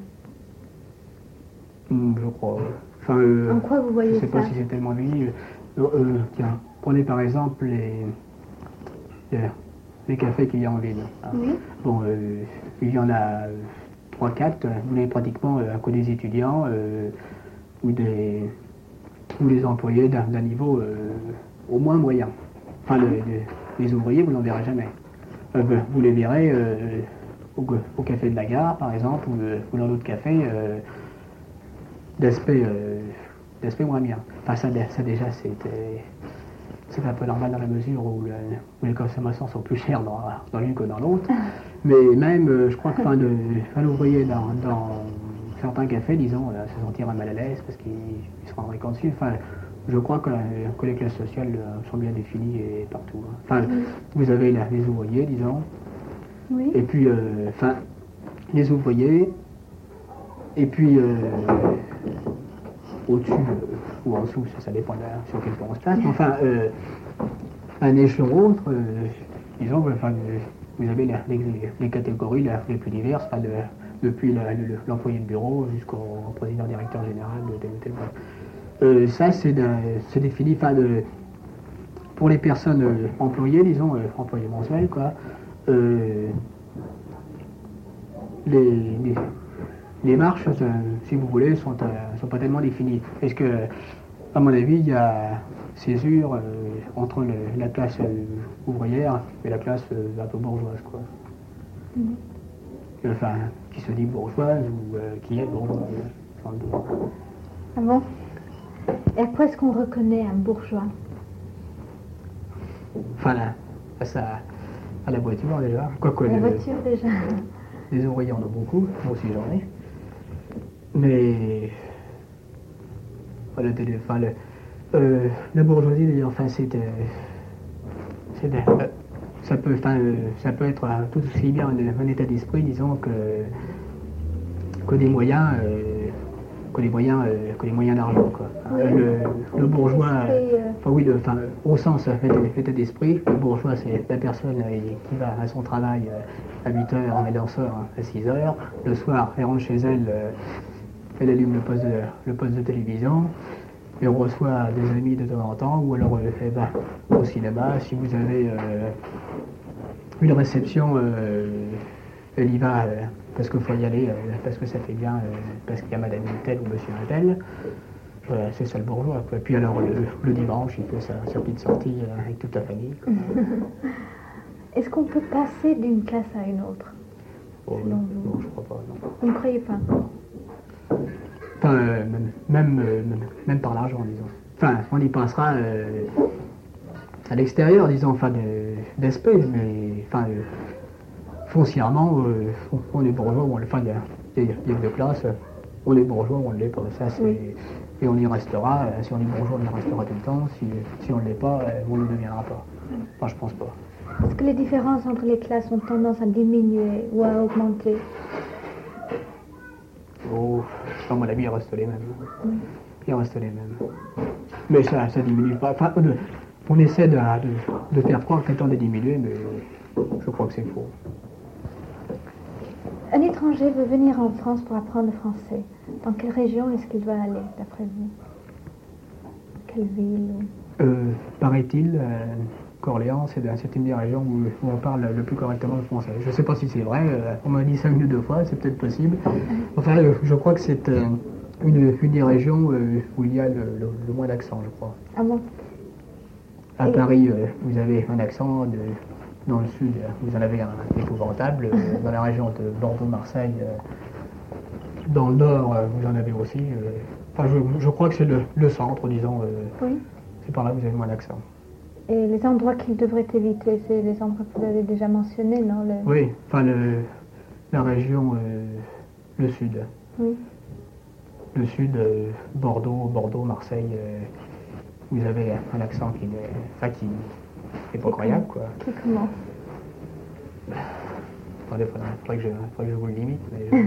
Speaker 2: Mmh, je crois. Enfin, euh,
Speaker 1: en quoi vous voyez ça?
Speaker 2: Je ne sais pas si c'est tellement lui. Euh, euh, tiens, prenez par exemple les, les, les cafés qu'il y a en ville. Hein.
Speaker 1: Oui.
Speaker 2: Bon, euh, il y en a trois quatre, vous avez pratiquement euh, que des étudiants euh, ou, des, ou des employés d'un niveau euh, au moins moyen. Enfin, le, le, les ouvriers, vous n'en verrez jamais. Euh, vous les verrez euh, au, au café de la gare, par exemple, ou, ou dans d'autres cafés euh, d'aspect euh, d'aspect moins bien. Enfin, ça, ça déjà, c'est un peu normal dans la mesure où, le, où les consommations sont plus chères dans, dans l'une que dans l'autre. Mais même, euh, je crois que enfin, un ouvrier dans, dans certains cafés, disons, euh, se sentirait mal à l'aise parce qu'il se rendrait compte dessus. Enfin, je crois que, que les classes sociales euh, sont bien définies et partout. Hein. Enfin, oui. Vous avez là, les ouvriers, disons.
Speaker 1: Oui.
Speaker 2: Et puis, euh, enfin, les ouvriers. Et puis, euh, au-dessus euh, ou en dessous, ça, ça dépend de la- sur quel plan on se place. Mais enfin, euh, un échelon autre, euh, disons, enfin, euh, vous avez la- les, les- les catégories la- les plus diverses, enfin, de- depuis la- le- l'employé de bureau jusqu'au président directeur général de tel ou tel boîte. Euh, ça, c'est de- c'est défini, enfin, de, pour les personnes euh, employées, disons, euh, employés mensuels, quoi. Euh, les, les, les marches, euh, si vous voulez, sont, euh, sont pas tellement définies. Parce que, à mon avis, il y a césure euh, entre le- la classe euh, ouvrière et la classe euh, un peu bourgeoise, quoi.
Speaker 1: Mhm.
Speaker 2: Enfin, qui se dit bourgeoise ou euh, qui est bourgeoise. sans le doute.
Speaker 1: Ah bon? Et à quoi est-ce qu'on reconnaît un bourgeois?
Speaker 2: Enfin, là, face à, à la voiture déjà. Quoique
Speaker 1: La
Speaker 2: les,
Speaker 1: voiture déjà.
Speaker 2: les ouvriers en ont beaucoup, moi aussi j'en ai. Mais voilà, le téléphone, le, euh, la bourgeoisie, enfin, c'est, euh, c'est euh, ça peut, enfin, euh, ça peut être euh, tout aussi bien un, un état d'esprit, disons, que, que des moyens, euh, que les moyens, euh, que les moyens d'argent, quoi.
Speaker 1: Oui.
Speaker 2: Euh, le, le bourgeois,
Speaker 1: L'esprit, euh,
Speaker 2: enfin oui, le, enfin, au sens euh, état état d'esprit, le bourgeois, c'est la personne euh, qui va à son travail euh, à huit heures, elle en sort à six heures, le soir, elle rentre chez elle, euh, elle allume le poste de, le poste de télévision, et on reçoit des amis de temps en temps, ou alors euh, elle va au cinéma. Si vous avez euh, une réception, euh, elle y va euh, parce qu'il faut y aller, euh, parce que ça fait bien, euh, parce qu'il y a madame un tel ou monsieur un tel. Voilà, c'est ça le bourgeois, quoi. Puis alors le, le dimanche, il fait sa, sa petite sortie euh, avec toute la famille, quoi.
Speaker 1: Est-ce qu'on peut passer d'une classe à une autre?
Speaker 2: Oh,
Speaker 1: Selon vous.
Speaker 2: non, je crois pas, non.
Speaker 1: Vous ne croyez pas?
Speaker 2: Enfin, euh, même, même, euh, même, même par l'argent, disons. Enfin, on y passera euh, à l'extérieur, disons, enfin, de- d'esprit, mais enfin, euh, foncièrement, euh, on, on est bourgeois ou on l'est. Enfin, il y a, il y a- il y a deux classes, on est bourgeois ou on ne l'est pas. Ça, c'est,
Speaker 1: Oui.
Speaker 2: et on y restera. euh, Si on est bourgeois, on y restera tout le temps. Si, si on ne l'est pas, euh, on ne le deviendra pas. Enfin, je pense pas.
Speaker 1: Est-ce que les différences entre les classes ont tendance à diminuer ou à augmenter?
Speaker 2: Oh, à mon avis, il reste les mêmes. Il reste les mêmes. Mais ça, ça diminue pas. Enfin, de- on essaie de, de, de faire croire qu'elle tend à diminuer, mais je crois que c'est faux.
Speaker 1: Un étranger veut venir en France pour apprendre le français. Dans quelle région est-ce qu'il doit aller, d'après vous? Quelle ville ou-
Speaker 2: Euh, paraît-il, euh, qu'Orléans, c'est de- c'est une des régions où, où on parle le plus correctement le français. Je ne sais pas si c'est vrai, euh, on m'a dit ça une ou deux fois, c'est peut-être possible. Enfin, euh, je crois que c'est euh, une, une des régions euh, où il y a le, le- le moins d'accent, je crois.
Speaker 1: Ah bon?
Speaker 2: À
Speaker 1: Et-
Speaker 2: Paris, euh, vous avez un accent, de- dans le sud, euh, vous en avez un épouvantable, euh, dans la région de Bordeaux-Marseille, euh, dans le nord, euh, vous en avez aussi. euh, Enfin, je, je crois que c'est le, le centre, disons, euh,
Speaker 1: Oui.
Speaker 2: c'est par là que vous avez moins d'accent.
Speaker 1: Et les endroits qu'il devrait éviter, c'est les endroits que vous avez déjà mentionnés, non? Le-
Speaker 2: Oui, enfin, le, la région, euh, le sud.
Speaker 1: Oui.
Speaker 2: Le sud, euh, Bordeaux, Bordeaux, Marseille, euh, vous avez un accent qui n'est enfin, qui est pas
Speaker 1: Et
Speaker 2: croyable,
Speaker 1: comment-
Speaker 2: quoi.
Speaker 1: Qui comment?
Speaker 2: Attendez, il faudrait, faudrait que je, faudrait que je vous le limite, mais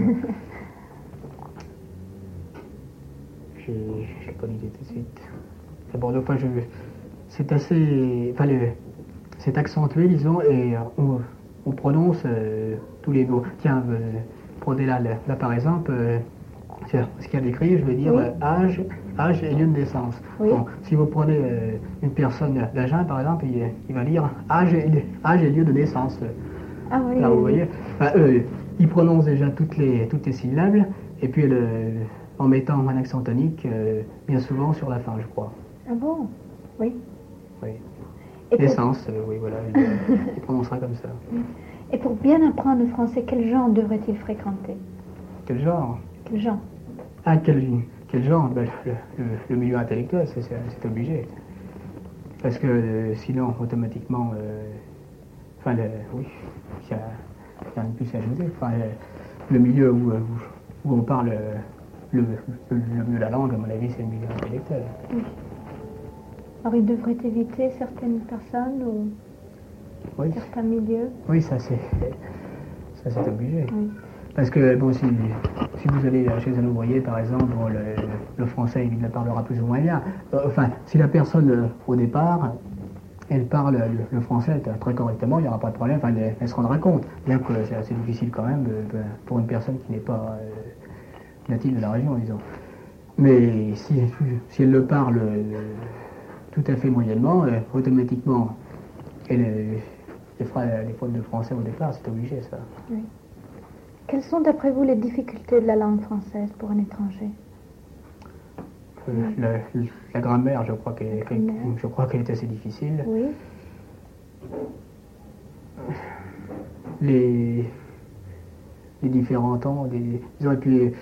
Speaker 2: je... j'ai j'ai pas l'idée tout de suite. À Bordeaux, enfin, je, c'est assez... Enfin, le- c'est accentué, disons, et euh, on, on prononce euh, tous les mots. Tiens, euh, prenez là, là, là, par exemple, euh, tiens, ce qu'il y a décrit, je vais dire
Speaker 1: Oui.
Speaker 2: euh, âge, âge et lieu de naissance.
Speaker 1: Oui.
Speaker 2: Bon, si vous prenez euh, une personne d'Agen, par exemple, il, il va lire âge et, âge et lieu de naissance.
Speaker 1: Ah oui.
Speaker 2: Là,
Speaker 1: oui,
Speaker 2: vous
Speaker 1: oui.
Speaker 2: voyez, enfin, eux, ils prononcent déjà toutes les, toutes les syllabes, et puis le, en mettant un accent tonique, euh, bien souvent sur la fin, je crois.
Speaker 1: Ah bon? Oui.
Speaker 2: Oui.
Speaker 1: Et pour,
Speaker 2: Naissance, euh, oui, voilà, il, euh, il prononcera comme ça.
Speaker 1: et pour bien apprendre le français, quel genre devrait-il fréquenter?
Speaker 2: Quel genre?
Speaker 1: Quel genre?
Speaker 2: Ah, quel, quel genre? Ben, le, le- le milieu intellectuel, c'est c'est- c'est obligé. Parce que euh, sinon, automatiquement, euh, enfin, le- oui, il y a, il y a rien de plus à ajouter. Enfin, le, le milieu où, euh, où, où on parle euh, le, le, le mieux la langue, à mon avis, c'est le milieu intellectuel.
Speaker 1: Oui. Alors il devrait éviter certaines personnes ou
Speaker 2: Oui,
Speaker 1: certains milieux?
Speaker 2: oui, ça c'est ça c'est obligé.
Speaker 1: Oui.
Speaker 2: Parce que, bon, si, si vous allez chez un ouvrier, par exemple, bon, le, le français, il le parlera plus ou moins bien. Euh, enfin, si la personne, euh, au départ, elle parle le, le français très correctement, il n'y aura pas de problème, enfin, elle, elle se rendra compte. Bien que c'est assez difficile quand même euh, pour une personne qui n'est pas euh, native de la région, disons. Mais si, si elle le parle euh, tout à fait moyennement, euh, automatiquement, elle, euh, elle fera les fautes de français au départ, c'est obligé, ça.
Speaker 1: Oui. Quelles sont, d'après vous, les difficultés de la langue française pour un étranger?
Speaker 2: euh, la, la grammaire, je crois qu'elle, qu'elle, je crois qu'elle est assez difficile.
Speaker 1: Oui.
Speaker 2: Les, les différents temps, des, disons, et puis,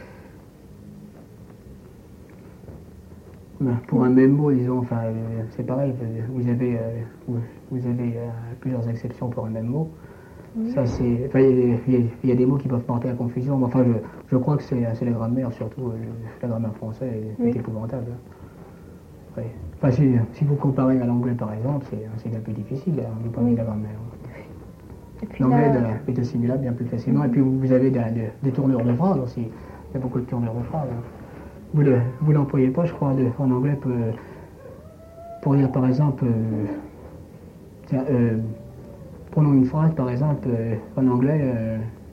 Speaker 2: pour un même mot, disons, enfin, c'est pareil, vous avez, vous, vous avez plusieurs exceptions pour un même mot. Oui. Ça, c'est, enfin, il y, y a des mots qui peuvent porter à confusion, mais enfin, je, je crois que c'est, c'est la grammaire, surtout la grammaire française est, oui. est épouvantable. Oui. Enfin, si, si vous comparez à l'anglais, par exemple, c'est, c'est un peu difficile hein, du point de vue de la grammaire. L'anglais là... est assimilable bien plus facilement, mm-hmm. et puis vous, vous avez des, des, des tournures de phrases aussi. Il y a beaucoup de tournures de phrases. Hein. Vous ne vous l'employez pas, je crois, de, en anglais pour, pour dire, par exemple, euh, tiens, euh, prenons une phrase, par exemple, euh, en anglais, euh,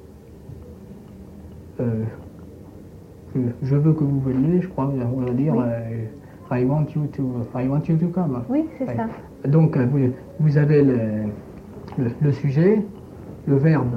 Speaker 2: euh, je, je veux que vous veniez, je crois, on va dire, oui. euh, I want you to, I want you to come.
Speaker 1: Oui, c'est ouais. ça.
Speaker 2: Donc, vous, vous avez le, le, le sujet, le verbe,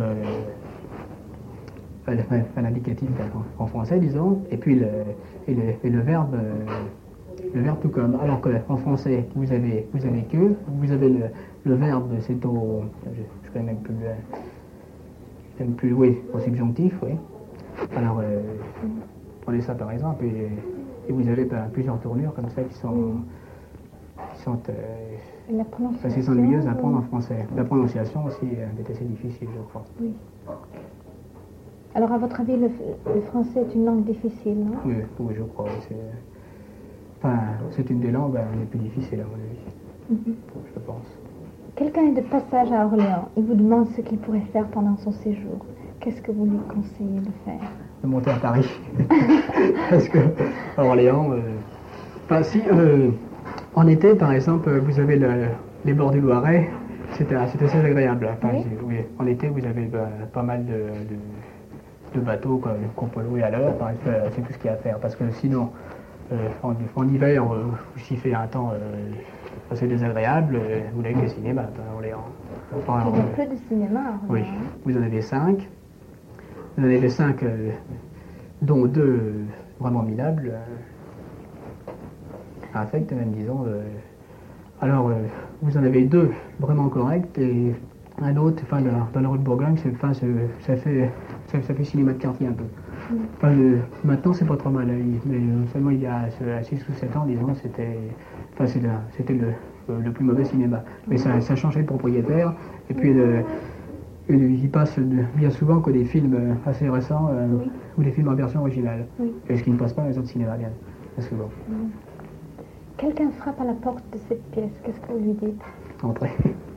Speaker 2: euh, l'indicatif en, en français, disons, et puis le, et le, et le verbe, le verbe to come. Alors qu'en français, vous avez, vous avez que, vous avez le, le verbe, c'est au, je, je connais même plus, même plus, oui, au subjonctif, oui. Alors, euh, prenez ça par exemple, et, et vous avez ben, plusieurs tournures comme ça qui sont,
Speaker 1: oui.
Speaker 2: qui sont euh,
Speaker 1: la prononciation,
Speaker 2: assez ennuyeuses à apprendre en français. La prononciation aussi est assez difficile, je crois.
Speaker 1: Oui. Alors, à votre avis, le, le français est une langue difficile, non?
Speaker 2: Oui, oui, je crois. C'est, enfin, c'est une des langues ben, les plus difficiles, à mon avis, mm-hmm. je pense.
Speaker 1: Quelqu'un est de passage à Orléans. Il vous demande ce qu'il pourrait faire pendant son séjour. Qu'est-ce que vous lui conseillez de faire?
Speaker 2: De monter à Paris. Parce que à Orléans, euh, enfin, si, euh, en été, par exemple, vous avez le, les bords du Loiret, c'est, c'est assez agréable. Enfin, oui. Oui, en été, vous avez ben, pas mal de, de, de bateaux qu'on peut louer à l'heure. Enfin, c'est tout ce qu'il y a à faire. Parce que sinon, euh, en, en hiver, euh, s'il fait un temps euh, assez désagréable, euh, vous n'avez que le cinéma à Orléans.
Speaker 1: Enfin, il y a peu de cinéma à Orléans.
Speaker 2: Oui, vous en avez cinq. Vous en avez cinq, euh, dont deux euh, vraiment minables, euh, affects même, disons. Euh. Alors, euh, vous en avez deux vraiment corrects et un autre, enfin, dans, dans la rue de Bourgogne, c'est, enfin, c'est, ça, fait, ça, ça fait cinéma de quartier un peu. Mm. Enfin, le, maintenant, c'est pas trop mal, mais seulement il y a six ou sept ans, disons, c'était, enfin, c'était, c'était le, le plus mauvais cinéma. Mais ça, ça a changé de propriétaire, et puis le, il passe bien souvent que des films assez récents euh, oui. ou des films en version originale. Oui. Et ce qui ne passe pas dans les autres cinémas, bien, bien souvent.
Speaker 1: Mm. Quelqu'un frappe à la porte de cette pièce, qu'est-ce que vous lui dites?
Speaker 2: Entrez.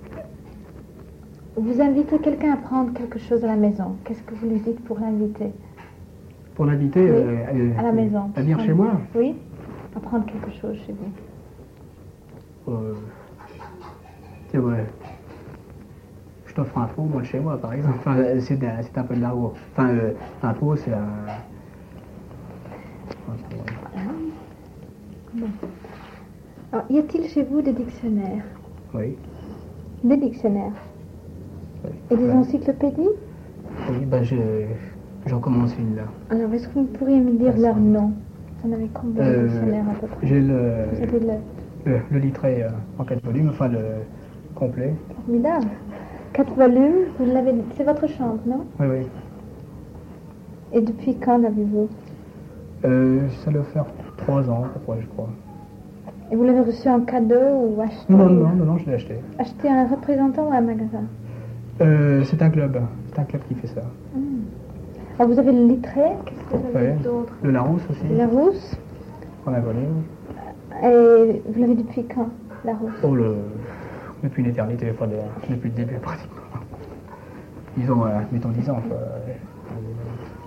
Speaker 1: Vous invitez quelqu'un à prendre quelque chose à la maison, qu'est-ce que vous lui dites pour l'inviter?
Speaker 2: Pour l'inviter
Speaker 1: oui.
Speaker 2: euh, euh,
Speaker 1: à la maison.
Speaker 2: À venir chez moi?
Speaker 1: Oui, à prendre quelque chose chez vous.
Speaker 2: Euh, tiens, ouais. Je t'offre un pot, moi, de chez moi, par exemple. Enfin, c'est, c'est un peu de l'argot. Enfin, euh, un pot, c'est un...
Speaker 1: Voilà. Bon. Alors, y a-t-il chez vous des dictionnaires?
Speaker 2: Oui.
Speaker 1: Des dictionnaires?
Speaker 2: Oui.
Speaker 1: Et des
Speaker 2: ouais.
Speaker 1: encyclopédies?
Speaker 2: Oui, ben, je, j'en commence une, là.
Speaker 1: Alors, est-ce que vous pourriez me dire leur nom? Vous en avez combien
Speaker 2: euh,
Speaker 1: de dictionnaires, à peu près?
Speaker 2: J'ai le...
Speaker 1: Vous avez le...
Speaker 2: Le, le littré euh, en quatre volumes, enfin, le complet.
Speaker 1: Formidable. Quatre volumes, vous l'avez... C'est votre chambre, non?
Speaker 2: Oui, oui.
Speaker 1: Et depuis quand l'avez-vous?
Speaker 2: euh, Ça doit faire trois ans, à peu près, je crois.
Speaker 1: Et vous l'avez reçu en cadeau ou acheté?
Speaker 2: Non, non, non, non, non, je l'ai acheté.
Speaker 1: Acheté à un représentant ou à un magasin?
Speaker 2: euh, C'est un club. C'est un club qui fait ça.
Speaker 1: Mmh. Alors, vous avez le littré, qu'est-ce que vous avez
Speaker 2: oui.
Speaker 1: d'autre?
Speaker 2: Le Larousse aussi.
Speaker 1: Le Larousse.
Speaker 2: En un volume.
Speaker 1: Et vous l'avez depuis quand, Larousse?
Speaker 2: Oh, le... Depuis une éternité, enfin, depuis le début, pratiquement. Disons, euh, mettons dix ans, quoi.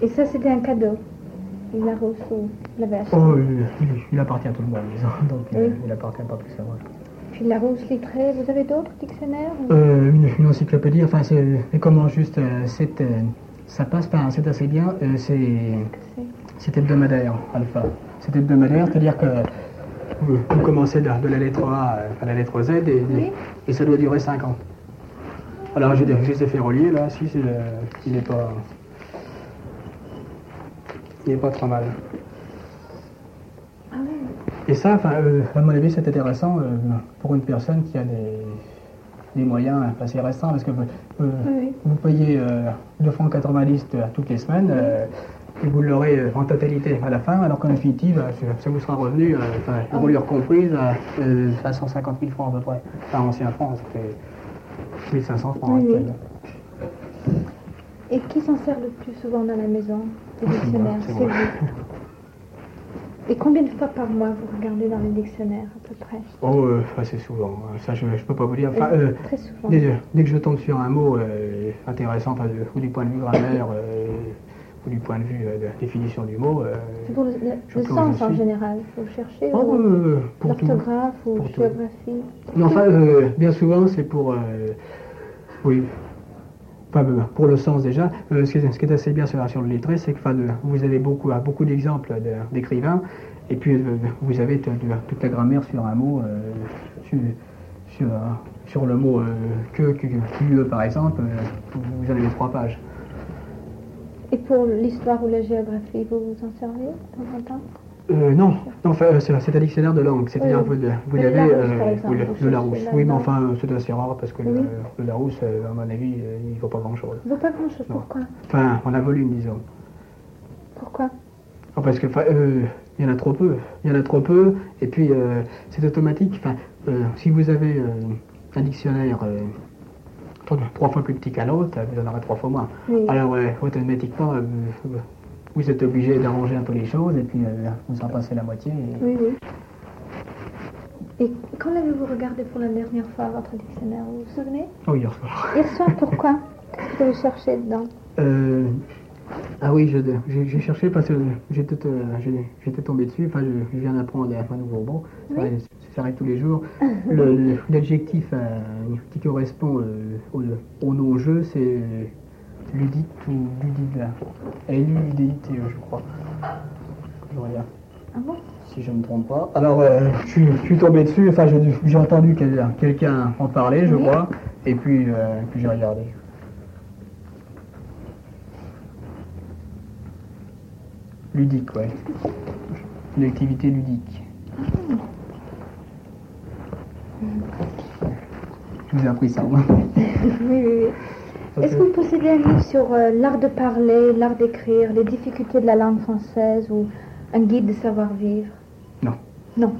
Speaker 1: Et ça, c'était un cadeau. Il l'a reçu, il l'avait acheté.
Speaker 2: Oh, il, il, il appartient à tout le monde, disons. Donc,
Speaker 1: Oui.
Speaker 2: euh, il appartient pas plus à moi.
Speaker 1: Puis la Rousse Littré, vous avez d'autres dictionnaires ou...
Speaker 2: Euh, une, une encyclopédie, enfin, c'est et comment juste, euh, c'est, euh, ça passe par, c'est assez bien, euh, c'est,
Speaker 1: Qu'est-ce que c'est
Speaker 2: c'est hebdomadaire, alpha. C'est hebdomadaire, c'est-à-dire que vous, vous commencez de, de la lettre A à la lettre Z et,
Speaker 1: Oui.
Speaker 2: et ça doit durer cinq ans. Alors, j'ai des- je les ai fait relier, là, si, c'est, euh, il n'est pas, il n'est pas trop mal.
Speaker 1: Ah oui.
Speaker 2: Et ça, enfin, euh, à mon avis, c'est intéressant euh, pour une personne qui a des, des moyens assez restreints, parce que euh,
Speaker 1: Oui.
Speaker 2: vous payez euh, deux francs quatre-vingt-dix euh, toutes les semaines, euh, et vous l'aurez euh, en totalité à la fin, alors qu'en définitive, euh, ça- ça vous sera revenu, euh, enfin,
Speaker 1: Ah.
Speaker 2: voilure comprise, à, euh, à cent cinquante mille francs à peu près. Enfin, ancien francs, ça fait mille cinq cents francs.
Speaker 1: Oui, oui.
Speaker 2: actuellement.
Speaker 1: Et qui s'en sert le plus souvent dans la maison des
Speaker 2: C'est moi,
Speaker 1: dictionnaires?
Speaker 2: c'est
Speaker 1: C'est
Speaker 2: moi.
Speaker 1: vous. Et combien de fois par mois vous regardez dans les dictionnaires à peu près?
Speaker 2: Oh, euh, assez souvent, hein. Ça je, je peux pas vous dire. Enfin,
Speaker 1: Oui,
Speaker 2: euh,
Speaker 1: très souvent.
Speaker 2: dès, dès que je tombe sur un mot euh, intéressant, enfin, de- ou du point de vue grammaire, euh, ou du point de vue euh, de la définition du mot, euh,
Speaker 1: C'est pour le, le-
Speaker 2: je
Speaker 1: le
Speaker 2: plonge
Speaker 1: sens en
Speaker 2: dessus.
Speaker 1: général. Vous cherchez
Speaker 2: Oh,
Speaker 1: ou
Speaker 2: euh, pour tout.
Speaker 1: l'orthographe ou
Speaker 2: Pour tout.
Speaker 1: géographie?
Speaker 2: Non, enfin, euh, bien souvent, c'est pour, euh, oui, enfin, euh, pour le sens déjà. Euh, ce, qui est, ce qui est assez bien sur, sur le lettré, c'est que enfin, de- vous avez beaucoup, euh, beaucoup d'exemples de- d'écrivains, et puis euh, vous avez t- de- toute la grammaire sur un mot, euh, sur, sur, euh, sur le mot euh, que, que, que, par exemple, euh, vous en avez trois pages.
Speaker 1: Et pour l'histoire ou la géographie, vous vous en servez de temps en temps?
Speaker 2: Euh, non, non enfin, euh, c'est c'est un dictionnaire de langue, c'est-à-dire
Speaker 1: Oui.
Speaker 2: que vous, vous
Speaker 1: De
Speaker 2: avez
Speaker 1: Larousse, par exemple,
Speaker 2: oui,
Speaker 1: vous
Speaker 2: de
Speaker 1: cherchez
Speaker 2: Larousse. Oui, mais
Speaker 1: là-dedans.
Speaker 2: enfin, euh, c'est assez rare parce que le,
Speaker 1: Oui.
Speaker 2: le Larousse, euh, à mon avis, euh, il ne vaut pas grand-chose.
Speaker 1: Il ne vaut pas grand-chose.
Speaker 2: Non.
Speaker 1: Pourquoi?
Speaker 2: Enfin, on a volume, disons.
Speaker 1: Pourquoi?
Speaker 2: Ah, parce que enfin, euh, il y en a trop peu. Il y en a trop peu, et puis euh, c'est automatique. Enfin, euh, si vous avez euh, un dictionnaire euh, trois, trois fois plus petit qu'un autre, vous en aurez trois fois moins.
Speaker 1: Oui.
Speaker 2: Alors, ouais, automatiquement, euh, vous- vous êtes obligé d'arranger un peu les choses, et puis euh, vous en passez la moitié. Et...
Speaker 1: Oui, oui. Et quand l'avez-vous regardé pour la dernière fois votre dictionnaire? Vous vous souvenez?
Speaker 2: Oh, hier soir.
Speaker 1: Hier soir, pourquoi? Qu'est-ce que vous cherchez dedans?
Speaker 2: Euh, ah oui, je- j'ai j'ai cherché parce que j'étais euh, j'ai- j'étais tombé dessus. Enfin, je, je viens d'apprendre un nouveau mot.
Speaker 1: Oui.
Speaker 2: Ouais, ça arrive tous les jours. Le- le- L'adjectif euh, qui correspond euh, au, au non-jeu, c'est ludique ou ludide. L-U-D-I-T-E, je crois. Je regarde,
Speaker 1: Ah bon?
Speaker 2: si je ne me trompe pas. Alors, euh, je, suis, je suis tombé dessus. Enfin, j'ai j'ai entendu quel- quelqu'un en parler, je
Speaker 1: Oui.
Speaker 2: crois. Et puis, euh, puis j'ai regardé. Ludique, ouais. Une activité ludique. Je vous ai appris ça, moi.
Speaker 1: Oui, oui, oui. Est-ce que vous possédez un livre sur euh, l'art de parler, l'art d'écrire, les difficultés de la langue française ou un guide de savoir-vivre?
Speaker 2: Non.
Speaker 1: Non.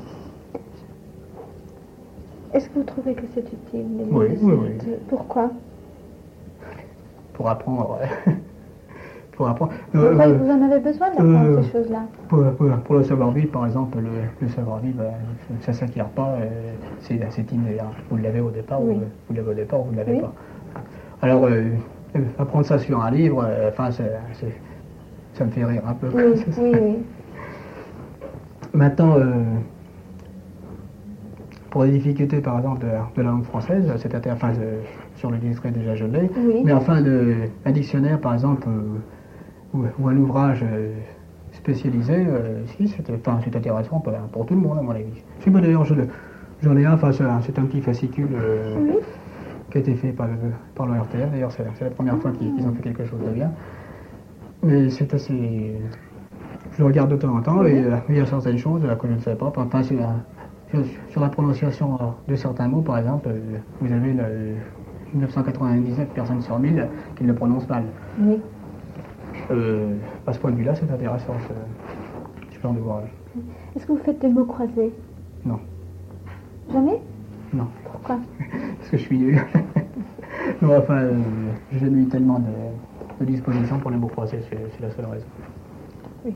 Speaker 1: Est-ce que vous trouvez que c'est utile? les livres
Speaker 2: Oui,
Speaker 1: de
Speaker 2: oui,
Speaker 1: cette-
Speaker 2: oui.
Speaker 1: Pourquoi?
Speaker 2: Pour apprendre. ouais. Pour apprendre.
Speaker 1: Vous,
Speaker 2: Euh,
Speaker 1: croyez
Speaker 2: euh,
Speaker 1: que vous en avez besoin d'apprendre
Speaker 2: euh,
Speaker 1: ces choses-là?
Speaker 2: pour, pour, pour le savoir-vivre, par exemple, le, le savoir-vivre, euh, ça ne s'acquiert pas, euh, c'est c'est inné. hein. Vous l'avez au départ,
Speaker 1: Oui.
Speaker 2: ou vous l'avez au départ ou vous ne l'avez
Speaker 1: Oui.
Speaker 2: pas. Alors, euh, euh, apprendre ça sur un livre, euh, enfin, c'est- c'est- ça me fait rire un peu.
Speaker 1: Oui, oui, oui.
Speaker 2: Maintenant, euh, pour les difficultés, par exemple, de, de la langue française, c'est-à-dire, enfin, euh, sur le livret déjà je l'ai,
Speaker 1: Oui.
Speaker 2: mais enfin, de, un dictionnaire, par exemple, euh, ou, ou un ouvrage euh, spécialisé, euh, si, c'est enfin, c'est intéressant pour, pour tout le monde, à mon avis. Si, bah, d'ailleurs, je le- j'en ai un, enfin, c'est un, c'est un petit fascicule euh,
Speaker 1: Oui.
Speaker 2: qui a été fait par le, par le R T L, d'ailleurs, c'est c'est la première fois qu'ils qu'ils ont fait quelque chose de bien. Mais c'est assez... Je le regarde de temps en temps, et euh, il y a certaines choses euh, que je ne sais pas. Enfin, sur, sur, sur la prononciation euh, de certains mots, par exemple, euh, vous avez le neuf cent quatre-vingt-dix-neuf personnes sur mille qui le prononcent mal.
Speaker 1: Oui.
Speaker 2: Euh, à ce point de vue-là, c'est intéressant, ce, ce genre d'ouvrage.
Speaker 1: Est-ce que vous faites des mots croisés?
Speaker 2: Non,
Speaker 1: Jamais?
Speaker 2: non,
Speaker 1: Pourquoi?
Speaker 2: parce que je suis nul. non, enfin, euh, j'ai jamais eu tellement de, de disposition pour les mots croisés, c'est c'est la seule raison.
Speaker 1: Oui.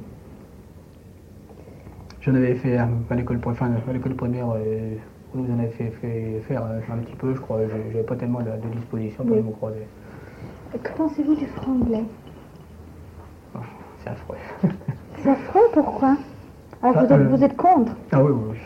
Speaker 2: J'en avais fait euh, à l'école enfin, à l'école primaire, euh, on nous en avait fait, fait faire euh, un petit peu, je crois. J'ai- J'avais pas tellement de, de disposition pour
Speaker 1: Oui.
Speaker 2: les mots croisés.
Speaker 1: Que pensez-vous du franglais?
Speaker 2: Ah, c'est affreux.
Speaker 1: C'est affreux, pourquoi? Alors
Speaker 2: Ah,
Speaker 1: vous, êtes,
Speaker 2: euh,
Speaker 1: vous êtes contre?
Speaker 2: Ah oui, oui, oui.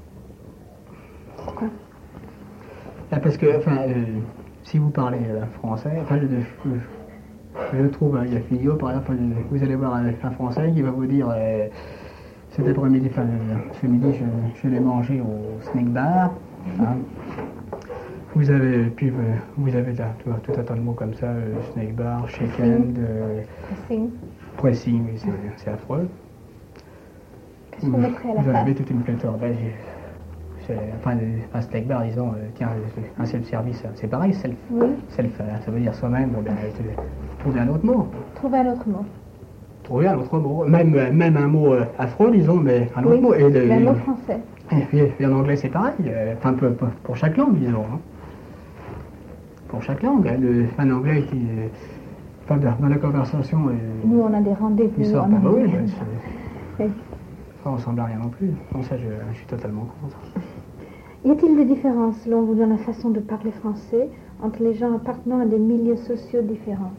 Speaker 1: Pourquoi?
Speaker 2: Ah, parce que, enfin, euh, si vous parlez euh, français, enfin, je, je, je trouve, euh, il y a Filio, par exemple, euh, vous allez voir un, un Français qui va vous dire, euh, cet après-midi, enfin, euh, ce midi, je, je vais manger au snack bar. Hein. Vous avez, puis, euh, vous avez là, tout, tout un tas de mots comme ça, euh, snack bar, shaken, euh,
Speaker 1: Pressing.
Speaker 2: pressing, oui, c'est, c'est affreux.
Speaker 1: Qu'est-ce que vous mettrez à la
Speaker 2: Vous
Speaker 1: place?
Speaker 2: avez toute une pléthore. Ben, c'est, enfin, un snack bar, disons, euh, tiens, un self-service, c'est pareil, self.
Speaker 1: Oui.
Speaker 2: Self, ça veut dire soi-même, bon, ben, trouver un autre mot.
Speaker 1: Trouvez un autre mot.
Speaker 2: Trouver un autre mot. Même, même un mot euh, affreux, disons, mais un autre
Speaker 1: Oui,
Speaker 2: mot. Et le,
Speaker 1: mais un mot français.
Speaker 2: Et, puis, et en anglais, c'est pareil. euh, Enfin, pour, pour- pour chaque langue, disons. Hein. Pour chaque langue. hein, Le, un anglais qui. euh, Enfin, dans dans la conversation. euh,
Speaker 1: Nous, on a des rendez-vous
Speaker 2: il sort
Speaker 1: en
Speaker 2: pas. Bah oui,
Speaker 1: anglais.
Speaker 2: ben, c'est-
Speaker 1: Oui.
Speaker 2: ça ressemble à rien non plus. Donc ça, je, je suis totalement contre.
Speaker 1: Y a-t-il des différences, selon vous, dans la façon de parler français entre les gens appartenant à des milieux sociaux différents?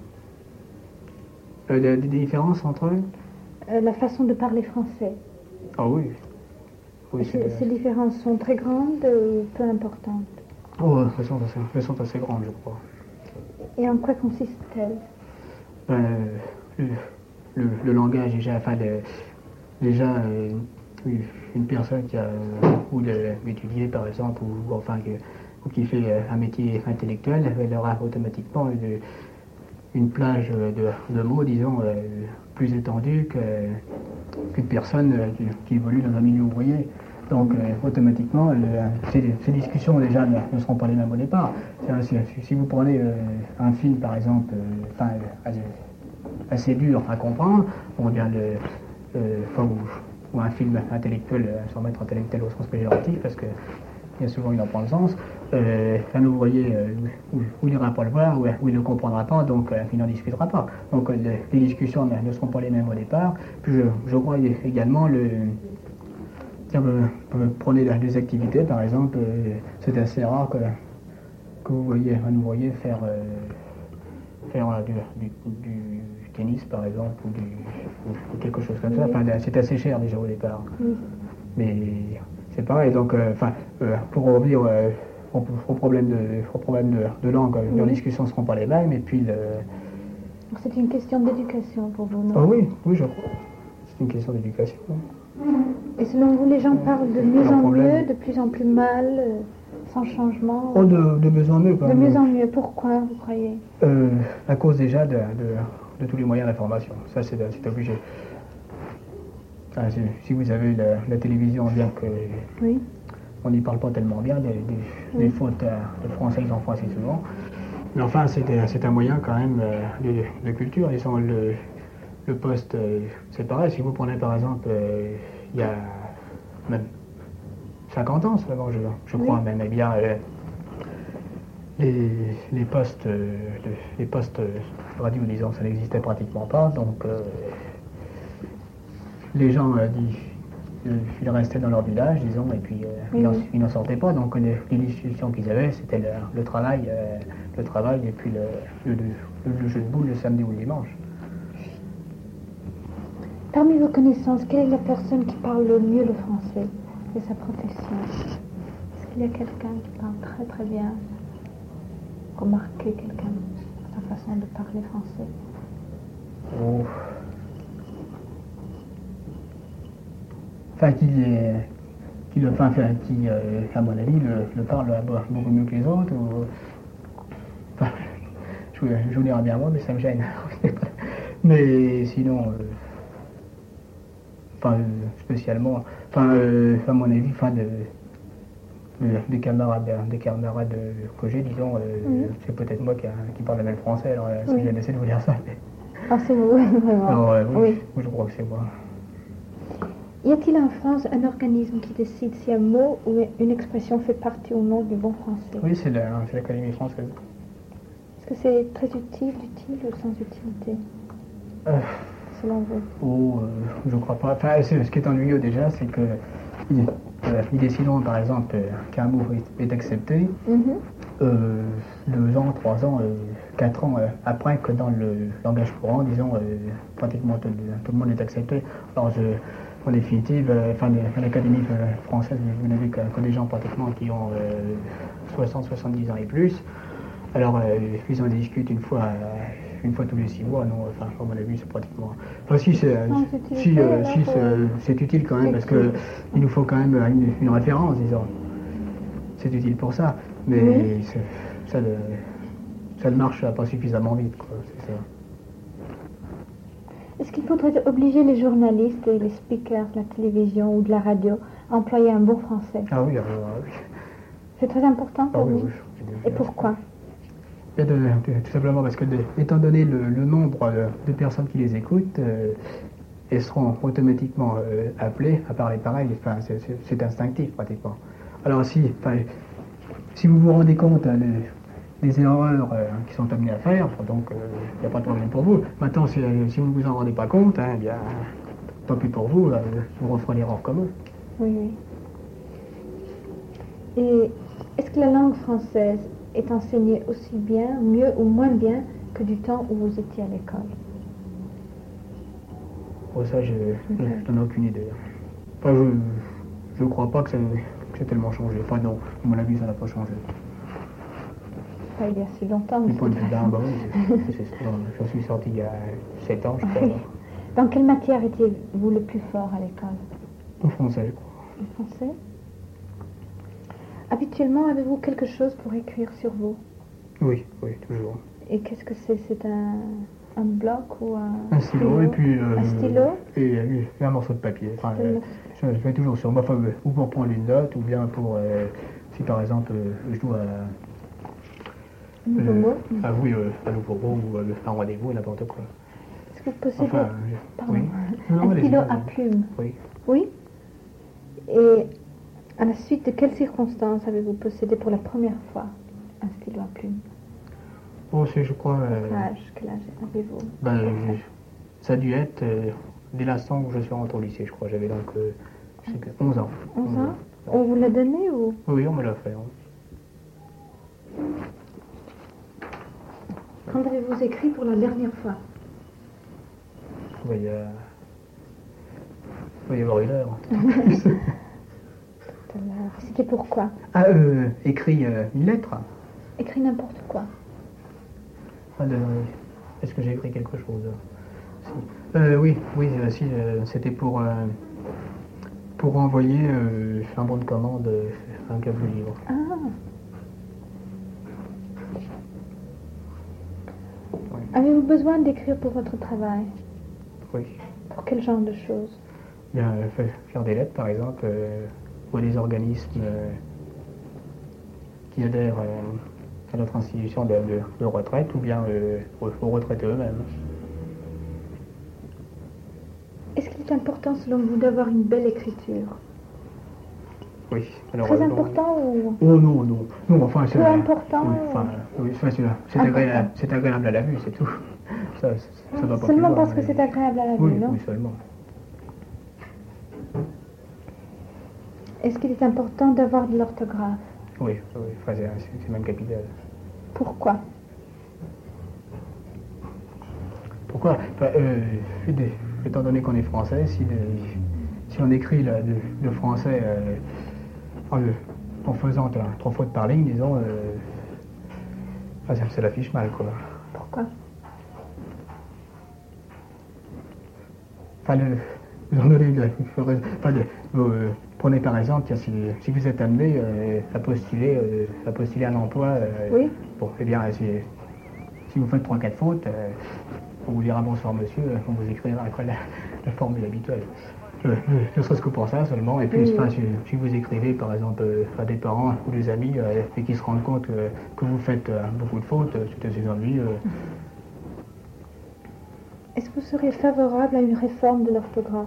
Speaker 2: Euh, des, des différences entre eux?
Speaker 1: Euh, la façon de parler français.
Speaker 2: Ah oui. Oui,
Speaker 1: Ces,
Speaker 2: c'est.
Speaker 1: ces différences sont très grandes ou peu importantes?
Speaker 2: Oh, elles sont, assez, elles sont assez grandes, je crois.
Speaker 1: Et en quoi consistent-elles?
Speaker 2: Ben, le, le, le langage, déjà, enfin, le, déjà, euh, une une personne qui a beaucoup étudié, par exemple, ou, ou enfin, que, ou qui fait euh, un métier intellectuel, elle aura automatiquement une, une plage de, de mots, disons, euh, plus étendue que, qu'une personne euh, qui, qui évolue dans un milieu ouvrier. Donc, euh, automatiquement, euh, ces, ces discussions, déjà, ne, ne seront pas les mêmes au départ. Si, si vous prenez euh, un film, par exemple, euh, enfin, euh, assez dur à comprendre, on bien le, euh, enfin, ou, ou un film intellectuel, euh, sans mettre intellectuel au sens péjoratif, parce que bien souvent il en prend le sens, euh, un ouvrier, euh, ou, ou il n'ira pas le voir, ou, ou il ne le comprendra pas, donc euh, il n'en discutera pas. Donc euh, les, les discussions ne, ne seront pas les mêmes au départ. Puis je, je crois également le... Tiens, euh, euh, prenez des activités, par exemple, euh, c'est assez rare que, que vous voyez un ouvrier faire, euh, faire euh, du, du, du tennis, par exemple, ou, du, ou, ou quelque chose comme ça. Enfin, c'est assez cher déjà au départ.
Speaker 1: Oui.
Speaker 2: Mais c'est pareil, donc, euh, enfin, euh, pour revenir euh, au, au problème de, au problème de, de langue,
Speaker 1: Oui.
Speaker 2: les discussions ne seront pas les mêmes, et puis le...
Speaker 1: Donc c'est une question d'éducation pour vous, non?
Speaker 2: Ah oui, oui, je crois. C'est une question d'éducation.
Speaker 1: Et selon vous, les gens parlent de mieux
Speaker 2: Leur
Speaker 1: en
Speaker 2: problème.
Speaker 1: mieux, de plus en plus mal, euh, sans changement?
Speaker 2: Oh, de, de mieux en mieux, quand
Speaker 1: De
Speaker 2: même.
Speaker 1: mieux en mieux, pourquoi, vous croyez?
Speaker 2: Euh, à cause déjà de, de, de tous les moyens d'information. Ça, c'est c'est obligé. Ah, si, si vous avez la, la télévision, bien que
Speaker 1: Oui.
Speaker 2: on n'y parle pas tellement bien, des, des,
Speaker 1: Oui.
Speaker 2: des fautes euh, de français, ils en font assez souvent. Mais enfin, c'est c'est un moyen quand même euh, de, de culture. Disons, le, le poste, euh, c'est pareil. Si vous prenez par exemple, euh, il y a même cinquante ans seulement, je, je crois,
Speaker 1: Oui.
Speaker 2: même, eh bien, euh, les, les postes, euh, de- les postes euh, radio, disons, ça n'existait pratiquement pas. Donc, euh, les gens, euh, dis- euh, ils restaient dans leur village, disons, et puis euh, ils n'en-
Speaker 1: Oui.
Speaker 2: ils n'en sortaient pas. Donc, les, les discussions qu'ils avaient, c'était le, le travail, euh, le travail, et puis le, le, le- le jeu de boules le samedi ou le dimanche.
Speaker 1: Parmi vos connaissances, quelle est la personne qui parle le mieux le français? C'est sa profession. Est-ce qu'il y a quelqu'un qui parle très très bien? Remarquez quelqu'un, sa façon de parler français?
Speaker 2: Oh. Enfin, qui, est- qui, le, enfin, enfin, qui euh, à mon avis, le, le parle beaucoup mieux que les autres. Ou, enfin, je, je vous dirais bien moi, mais ça me gêne. Mais sinon, euh, enfin, euh, spécialement, enfin, euh, à mon avis, enfin, de, de- des camarades, des camarades que j'ai, disons, euh,
Speaker 1: Mhm.
Speaker 2: c'est peut-être moi qui, qui parle le même français, alors euh,
Speaker 1: Oui.
Speaker 2: j'ai essayé de vous dire ça. Mais,
Speaker 1: Ah, c'est vous, vraiment.
Speaker 2: alors, euh, oui,
Speaker 1: Oui.
Speaker 2: oui, je crois que c'est moi.
Speaker 1: Y a-t-il en France un organisme qui décide si un mot ou une expression fait partie ou non du bon français?
Speaker 2: Oui, c'est la- c'est l'Académie française.
Speaker 1: Est-ce que c'est très utile, utile ou sans utilité,
Speaker 2: Euh,
Speaker 1: selon vous?
Speaker 2: oh, euh, je crois pas. Enfin, c'est- ce qui est ennuyeux déjà, c'est que ils, euh, ils décideront par exemple euh, qu'un mot est, est accepté,
Speaker 1: Mhm.
Speaker 2: euh, deux ans, trois ans, euh, quatre ans euh, après que dans le langage courant, disons, euh, pratiquement tout, tout le monde est accepté. Alors, je, en définitive, euh, enfin, à l'Académie euh, française, vous n'avez que, que des gens pratiquement qui ont euh, soixante, soixante-dix ans et plus. Alors, euh, ils en discutent une fois, euh, une fois tous les six mois. Non, enfin, à mon avis, c'est pratiquement. Enfin, si, c'est, euh,
Speaker 1: Non, c'est
Speaker 2: si,
Speaker 1: utile,
Speaker 2: euh,
Speaker 1: alors,
Speaker 2: si, c'est,
Speaker 1: euh,
Speaker 2: c'est utile quand même parce que il nous faut quand même une, une référence, disons. C'est utile pour ça, mais
Speaker 1: Oui.
Speaker 2: c'est- ça, ne, ça ne marche pas suffisamment vite, quoi, c'est ça.
Speaker 1: Est-ce qu'il faudrait obliger les journalistes et les speakers de la télévision ou de la radio à employer un bon français?
Speaker 2: Ah oui, ah, oui.
Speaker 1: C'est très important
Speaker 2: Ah
Speaker 1: pour
Speaker 2: oui,
Speaker 1: vous.
Speaker 2: oui, je- je-
Speaker 1: Et pourquoi?
Speaker 2: Et de- de- tout simplement parce que, de- étant donné le, le nombre euh, de personnes qui les écoutent, euh, elles seront automatiquement euh, appelées à parler pareil. Enfin, c'est, c'est- c'est instinctif pratiquement. Alors si, enfin, si vous vous rendez compte hein, des, des erreurs euh, qui sont amenées à faire, donc il n'y a pas de problème pour vous. Maintenant, si, euh, si vous ne vous en rendez pas compte, hein, eh bien, tant pis pour vous, euh, vous referez l'erreur comme eux.
Speaker 1: Oui, oui. Et est-ce que la langue française est enseignée aussi bien, mieux ou moins bien que du temps où vous étiez à l'école?
Speaker 2: Pour ça, je je n'en ai aucune idée. Enfin, je ne crois pas que ça, que c'est tellement changé. Enfin non, à mon avis, ça n'a pas changé.
Speaker 1: Pas il y a si longtemps.
Speaker 2: Du
Speaker 1: mais
Speaker 2: point de
Speaker 1: c'est
Speaker 2: vue
Speaker 1: très
Speaker 2: d'un, bah
Speaker 1: longtemps.
Speaker 2: oui, c'est- c'est- non, j'en suis sorti il y a sept ans, je crois.
Speaker 1: Oui. Dans quelle matière étiez-vous le plus fort à l'école?
Speaker 2: En français, je crois.
Speaker 1: Le français? Habituellement, avez-vous quelque chose pour écrire sur vous?
Speaker 2: Oui, oui, toujours.
Speaker 1: Et qu'est-ce que c'est? C'est un, un bloc ou un,
Speaker 2: Un stylo, et puis... euh,
Speaker 1: Un stylo?
Speaker 2: et, euh, et un morceau de papier. Enfin,
Speaker 1: C'est
Speaker 2: euh,
Speaker 1: le-
Speaker 2: je, je fais toujours sur moi, enfin, euh, ou pour prendre une note, ou bien pour... euh, si par exemple, euh, je dois...
Speaker 1: Un nouveau
Speaker 2: euh,
Speaker 1: mot?
Speaker 2: Ah oui, euh, un nouveau mot, ou euh, un rendez-vous, n'importe quoi.
Speaker 1: Est-ce que vous possédez
Speaker 2: Enfin, euh,
Speaker 1: Pardon.
Speaker 2: oui. Non,
Speaker 1: un
Speaker 2: allez-y,
Speaker 1: stylo à
Speaker 2: allez-y.
Speaker 1: plume?
Speaker 2: Oui.
Speaker 1: Oui. Et à la suite de quelles circonstances avez-vous possédé pour la première fois un stylo à plume?
Speaker 2: Bon, c'est, je crois... euh,
Speaker 1: Quel âge, quel âge avez-vous?
Speaker 2: Ben, euh, ça a dû être euh, dès l'instant où je suis rentré au lycée, je crois. J'avais donc euh, je sais que onze ans.
Speaker 1: onze ans? On vous l'a donné ou?
Speaker 2: Oui, on me l'a fait. Hein.
Speaker 1: Quand avez-vous écrit pour la dernière fois?
Speaker 2: Oui, il y a... il va y avoir une heure.
Speaker 1: Tout à l'heure. C'était pourquoi?
Speaker 2: Ah, euh, écrit euh, une lettre.
Speaker 1: Écrit n'importe quoi.
Speaker 2: Ah, de- Est-ce que j'ai écrit quelque chose? Si. Euh, oui, oui, euh, si, euh, c'était pour, euh, pour envoyer euh, un bon de commande, euh, un câble livre.
Speaker 1: Ah,
Speaker 2: Oui.
Speaker 1: avez-vous besoin d'écrire pour votre travail?
Speaker 2: Oui.
Speaker 1: Pour quel genre de choses?
Speaker 2: Bien, euh, fa- faire des lettres, par exemple, euh, ou à des organismes euh, qui adhèrent euh, à notre institution de, de- de retraite, ou bien euh, aux, aux retraités eux-mêmes.
Speaker 1: Est-ce qu'il est important selon vous d'avoir une belle écriture?
Speaker 2: Oui. Alors,
Speaker 1: Très
Speaker 2: euh, non.
Speaker 1: important ou
Speaker 2: Oh non, non. Non, enfin, c'est...
Speaker 1: peu important?
Speaker 2: Oui, enfin, oui, enfin, c'est, c'est
Speaker 1: Important.
Speaker 2: agréable, c'est agréable à la vue, c'est tout. Ça, ça, ça va pas
Speaker 1: Seulement
Speaker 2: plus loin,
Speaker 1: parce que
Speaker 2: mais-
Speaker 1: c'est agréable à la vue,
Speaker 2: Oui,
Speaker 1: non?
Speaker 2: oui, seulement.
Speaker 1: Est-ce qu'il est important d'avoir de l'orthographe?
Speaker 2: Oui, oui, enfin, c'est, c'est- c'est même capital.
Speaker 1: Pourquoi?
Speaker 2: Pourquoi? Enfin, euh, des- étant donné qu'on est français, si, des- si on écrit le, le- le français euh, en, le- en faisant euh, trois fautes par ligne, disons, euh, ah, ça, ça l'affiche mal, quoi.
Speaker 1: Pourquoi?
Speaker 2: Enfin, le, étant donné le- enfin, le- vous, euh, prenez par exemple, tiens, si, si vous êtes amené euh, à postuler, euh, à postuler un emploi, euh,
Speaker 1: Oui.
Speaker 2: bon, eh bien, si, si vous faites trois quatre fautes, euh, on vous dira bonsoir monsieur, euh, on vous écrira après la, la formule habituelle. Euh, euh, ne serait-ce que pour ça seulement, et puis
Speaker 1: Oui,
Speaker 2: enfin,
Speaker 1: oui.
Speaker 2: si, si vous écrivez par exemple euh, à des parents ou des amis euh, et qu'ils se rendent compte euh, que vous faites euh, beaucoup de fautes, euh, c'est assez ennuyeux. euh.
Speaker 1: Est-ce que vous serez favorable à une réforme de l'orthographe?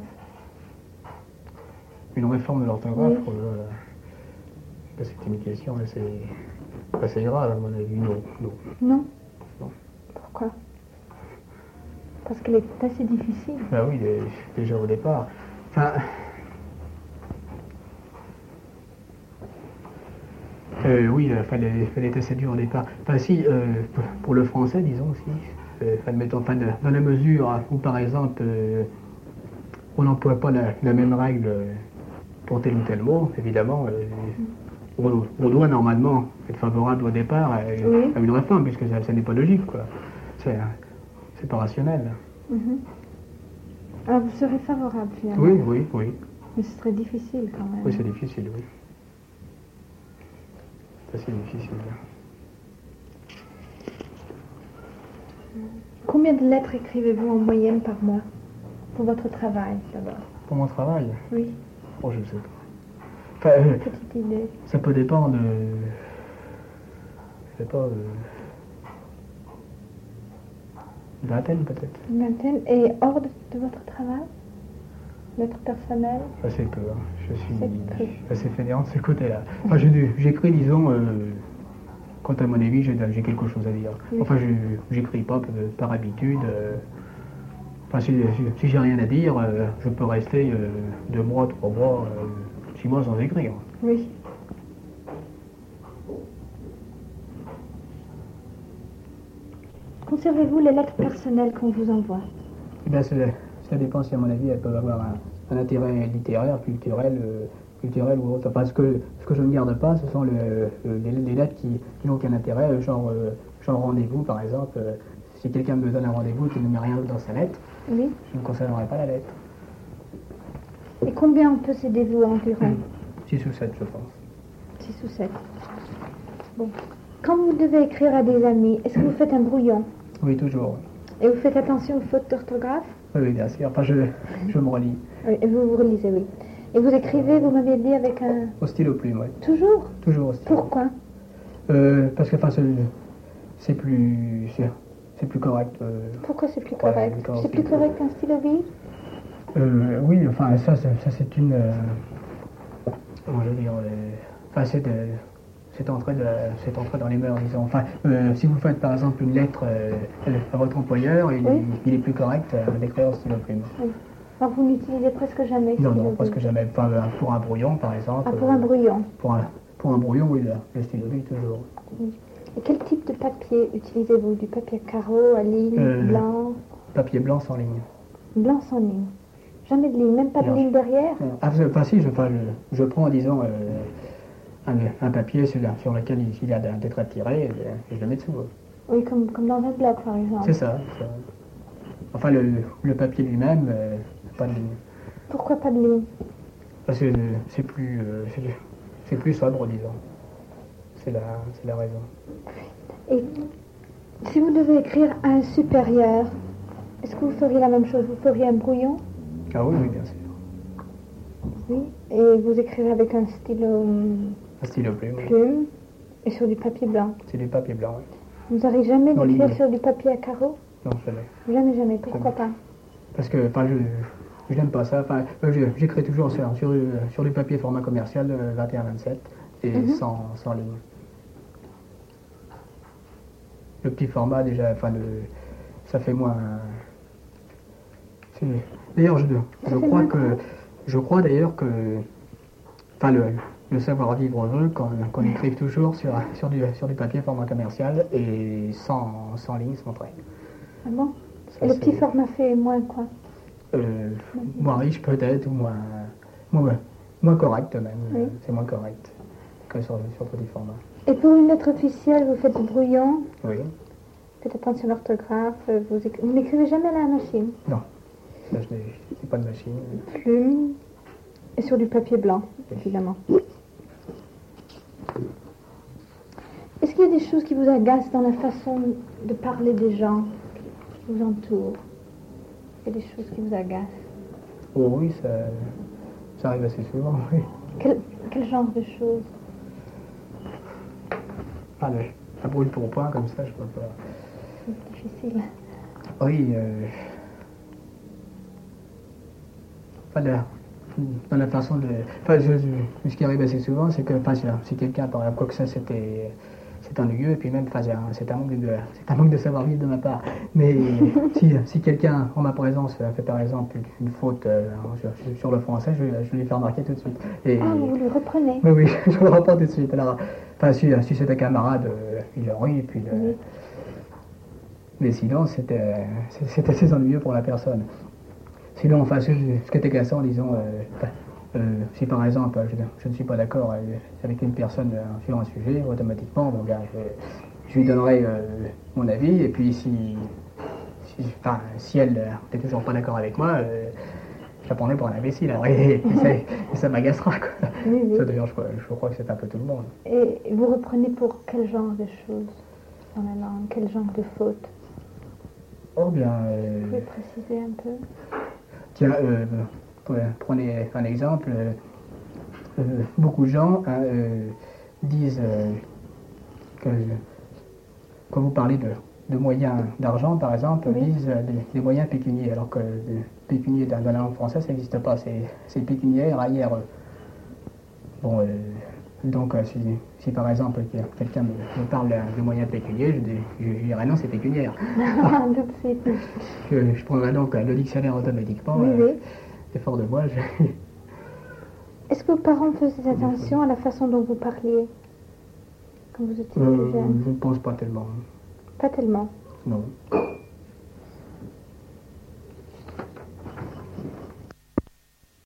Speaker 2: Une réforme de l'orthographe,
Speaker 1: Oui.
Speaker 2: euh, bah, c'est une question assez, assez grave à mon avis. Non, non.
Speaker 1: Non?
Speaker 2: Non.
Speaker 1: Pourquoi? Parce qu'elle est assez difficile.
Speaker 2: Bah oui, dé- déjà au départ. Enfin, Euh, oui, euh, enfin, elle, elle était assez dure au départ. Enfin, si, euh, pour le français, disons aussi, euh, admettons, enfin, de- dans la mesure où, par exemple, euh, on n'emploie pas la, la même règle pour tel ou tel mot, évidemment, euh, on, on doit normalement être favorable au départ à,
Speaker 1: Oui.
Speaker 2: à une réforme, puisque ça, ça n'est pas logique, quoi. C'est c'est pas rationnel.
Speaker 1: Mhm. Ah, vous serez favorable finalement.
Speaker 2: Oui, oui, oui.
Speaker 1: Mais ce serait difficile quand même.
Speaker 2: Oui, c'est difficile, oui. Ça, c'est difficile.
Speaker 1: Combien de lettres écrivez-vous en moyenne par mois? Pour votre travail d'abord.
Speaker 2: Pour mon travail,
Speaker 1: Oui,
Speaker 2: oh, je sais pas. Enfin, euh,
Speaker 1: petite idée.
Speaker 2: ça peut dépendre de... Je sais pas... Euh, une vingtaine peut-être.
Speaker 1: Une vingtaine. Et hors de, de votre travail? Lettres personnelles?
Speaker 2: Assez peu. Hein. Je suis
Speaker 1: C'est peu.
Speaker 2: assez fainéant de ce côté-là. Enfin, je- j'écris, disons, euh, quant à mon avis, j'ai j'ai quelque chose à dire.
Speaker 1: Oui.
Speaker 2: Enfin, je- j'écris pas euh, par habitude. euh, Enfin, si, si, si j'ai rien à dire, euh, je peux rester euh, deux mois, trois mois, euh, six mois sans écrire.
Speaker 1: Oui. Conservez-vous les lettres personnelles qu'on vous envoie?
Speaker 2: Eh bien, ça, ça dépend si, à mon avis, elles peuvent avoir un, un intérêt littéraire, culturel, euh, culturel ou autre. Enfin, ce que, ce que je ne garde pas, ce sont le, le- les, les lettres qui, qui n'ont aucun intérêt, genre, euh, genre rendez-vous, par exemple. Euh, si quelqu'un me donne un rendez-vous et qu'il ne met rien dans sa lettre,
Speaker 1: Oui.
Speaker 2: je ne conserverai pas la lettre.
Speaker 1: Et combien en possédez-vous environ?
Speaker 2: six ou sept, je pense.
Speaker 1: six ou sept. Bon. Quand vous devez écrire à des amis, est-ce que vous faites un brouillon?
Speaker 2: Oui, toujours.
Speaker 1: Et vous faites attention aux fautes d'orthographe?
Speaker 2: Oui, oui, bien sûr. Enfin, je, je me relis.
Speaker 1: Oui, et vous vous relisez, oui. Et vous écrivez, vous m'aviez dit, avec un...
Speaker 2: Au stylo plume, oui.
Speaker 1: Toujours?
Speaker 2: Toujours au stylo.
Speaker 1: Pourquoi?
Speaker 2: Euh, parce que, enfin, c'est c'est plus... c'est- c'est plus correct. euh.
Speaker 1: Pourquoi c'est plus
Speaker 2: Ouais,
Speaker 1: correct?
Speaker 2: d'accord,
Speaker 1: C'est
Speaker 2: c'est
Speaker 1: plus
Speaker 2: plus-
Speaker 1: correct qu'un stylo bille?
Speaker 2: Euh, oui, enfin, ça, ça, ça, c'est une... euh, comment je veux dire... euh, Enfin, c'est de... C'est entré, de, c'est entré dans les mœurs, disons. Enfin, euh, si vous faites par exemple une lettre euh, à votre employeur, il,
Speaker 1: Oui.
Speaker 2: il est plus correct euh, d'écrire au stylo plume.
Speaker 1: Oui. Alors vous n'utilisez presque jamais
Speaker 2: Non,
Speaker 1: stylo
Speaker 2: non,
Speaker 1: bille.
Speaker 2: presque jamais. Enfin, euh, pour un brouillon, par exemple.
Speaker 1: Ah, pour
Speaker 2: euh,
Speaker 1: un brouillon.
Speaker 2: Pour un, pour un brouillon, oui, le, le stylo plume, toujours.
Speaker 1: Oui. Et quel type de papier utilisez-vous? Du papier à carreaux, à ligne,
Speaker 2: Euh,
Speaker 1: blanc?
Speaker 2: Papier blanc sans ligne.
Speaker 1: Blanc sans ligne. Jamais de ligne, même pas de
Speaker 2: Non.
Speaker 1: ligne derrière?
Speaker 2: Euh, Ah, c'est- enfin, si, je, enfin, je, je prends, disons, euh, un, un papier sur, la- sur lequel il, il y a des traits tirés et, et je le mets dessous.
Speaker 1: Oui, comme, comme dans un blog, par exemple.
Speaker 2: C'est ça, ça. Enfin, le, le papier lui-même, euh, pas de ligne.
Speaker 1: Pourquoi pas de ligne?
Speaker 2: Parce que c'est plus, euh, c'est c'est plus sobre, disons. C'est la, c'est la raison.
Speaker 1: Et si vous devez écrire à un supérieur, est-ce que vous feriez la même chose? Vous feriez un brouillon?
Speaker 2: Ah oui, oui, bien sûr.
Speaker 1: Oui. Et vous écrirez avec un stylo hum,
Speaker 2: Un stylo plume, oui.
Speaker 1: plume et sur du papier blanc.
Speaker 2: C'est du papier blanc, oui.
Speaker 1: Vous n'arrivez jamais
Speaker 2: Non,
Speaker 1: d'écrire
Speaker 2: ligne.
Speaker 1: sur du papier à carreaux?
Speaker 2: Non, jamais.
Speaker 1: Jamais, jamais. Pourquoi
Speaker 2: Jamais.
Speaker 1: pas?
Speaker 2: Parce que, enfin, je, je n'aime pas ça. Enfin, euh, je- j'écris toujours sur, sur, euh, sur du papier format commercial euh, vingt et un vingt-sept et
Speaker 1: Mhm.
Speaker 2: sans, sans ligne. Le petit format, déjà, enfin, le, ça fait moins. c'est- D'ailleurs, je,
Speaker 1: Ça
Speaker 2: je
Speaker 1: fait
Speaker 2: crois
Speaker 1: moins
Speaker 2: que.
Speaker 1: quoi?
Speaker 2: Je crois d'ailleurs que. Enfin, le, le savoir-vivre veut qu'on qu'on écrive toujours sur, sur, du, sur du papier format commercial et sans, sans ligne, sans trait.
Speaker 1: Ah bon?
Speaker 2: Ça,
Speaker 1: Et le
Speaker 2: c'est-
Speaker 1: petit format fait moins quoi?
Speaker 2: Euh, moins riche peut-être, ou moins, moins, moins correct même.
Speaker 1: Oui.
Speaker 2: Euh, C'est moins correct que sur, sur petit format.
Speaker 1: Et pour une lettre officielle, vous faites du brouillon?
Speaker 2: Oui.
Speaker 1: Faites attention à l'orthographe. Vous, éc- vous n'écrivez jamais à la machine?
Speaker 2: Non. Ça, je n'ai j'ai pas de machine.
Speaker 1: Plume et sur du papier blanc, évidemment. Est-ce qu'il y a des choses qui vous agacent dans la façon de parler des gens qui vous entourent? Il y a des choses qui vous agacent.
Speaker 2: Oh oui, ça, ça arrive assez souvent, oui.
Speaker 1: Quel, quel genre de choses?
Speaker 2: Ah, le, la brûle pour point comme ça, je peux pas.
Speaker 1: C'est difficile.
Speaker 2: Oui, euh... Enfin, la- dans la façon de... Enfin, je- je- ce qui arrive assez souvent, c'est que, enfin, si, si quelqu'un, par exemple, quoi que ça, c'était... C'est ennuyeux, et puis même, enfin, c'est un, c'est un manque de, c'est un manque de savoir-vivre de ma part. Mais si, si quelqu'un, en ma présence, fait par exemple une, une faute euh, sur, sur le français, je, je lui fais remarquer tout de suite. Et,
Speaker 1: Ah, vous le reprenez?
Speaker 2: oui, oui, je le reprends tout de suite. Alors, Enfin, si, si c'était un camarade, euh, il en rit, et puis... le-
Speaker 1: Oui.
Speaker 2: Mais sinon, c'était c'était assez ennuyeux pour la personne. Sinon, enfin, ce, ce qui était cassant, disons, euh, enfin, euh, si par exemple, je, je ne suis pas d'accord euh, avec une personne euh, sur un sujet, automatiquement, bon, ben, je, je lui donnerai euh, mon avis, et puis si, si, enfin, si elle n'est toujours pas d'accord avec moi, euh, je la prendrai pour un imbécile, alors, et, et ça, et ça m'agacera, quoi.
Speaker 1: Oui, oui.
Speaker 2: Ça, d'ailleurs, je, crois- je crois que c'est un peu tout le monde.
Speaker 1: Et vous reprenez pour quel genre de choses dans la langue? Quel genre de fautes?
Speaker 2: Oh bien...
Speaker 1: Vous
Speaker 2: euh,
Speaker 1: pouvez préciser un peu?
Speaker 2: Tiens, euh, prenez un exemple. euh, euh, beaucoup de gens hein, euh, disent euh, que quand vous parlez de, de moyens d'argent, par exemple,
Speaker 1: Oui.
Speaker 2: disent euh, des, des moyens pécuniaires, alors que le pécunier dans la langue française, ça n'existe pas. C'est c'est pécuniaire, ailleurs. Bon, euh, donc euh, si, si par exemple quelqu'un me, me parle de moyens pécuniaires, je, dis- je, je dirais non, c'est pécuniaire.
Speaker 1: Tout de suite.
Speaker 2: Je, je prendrais donc euh, le dictionnaire automatiquement.
Speaker 1: Oui,
Speaker 2: euh,
Speaker 1: oui.
Speaker 2: C'est fort de moi. je-
Speaker 1: Est-ce que vos parents faisaient attention à la façon dont vous parliez quand vous étiez plus
Speaker 2: Euh,
Speaker 1: jeune?
Speaker 2: je ne pense pas tellement.
Speaker 1: Pas tellement.
Speaker 2: Non.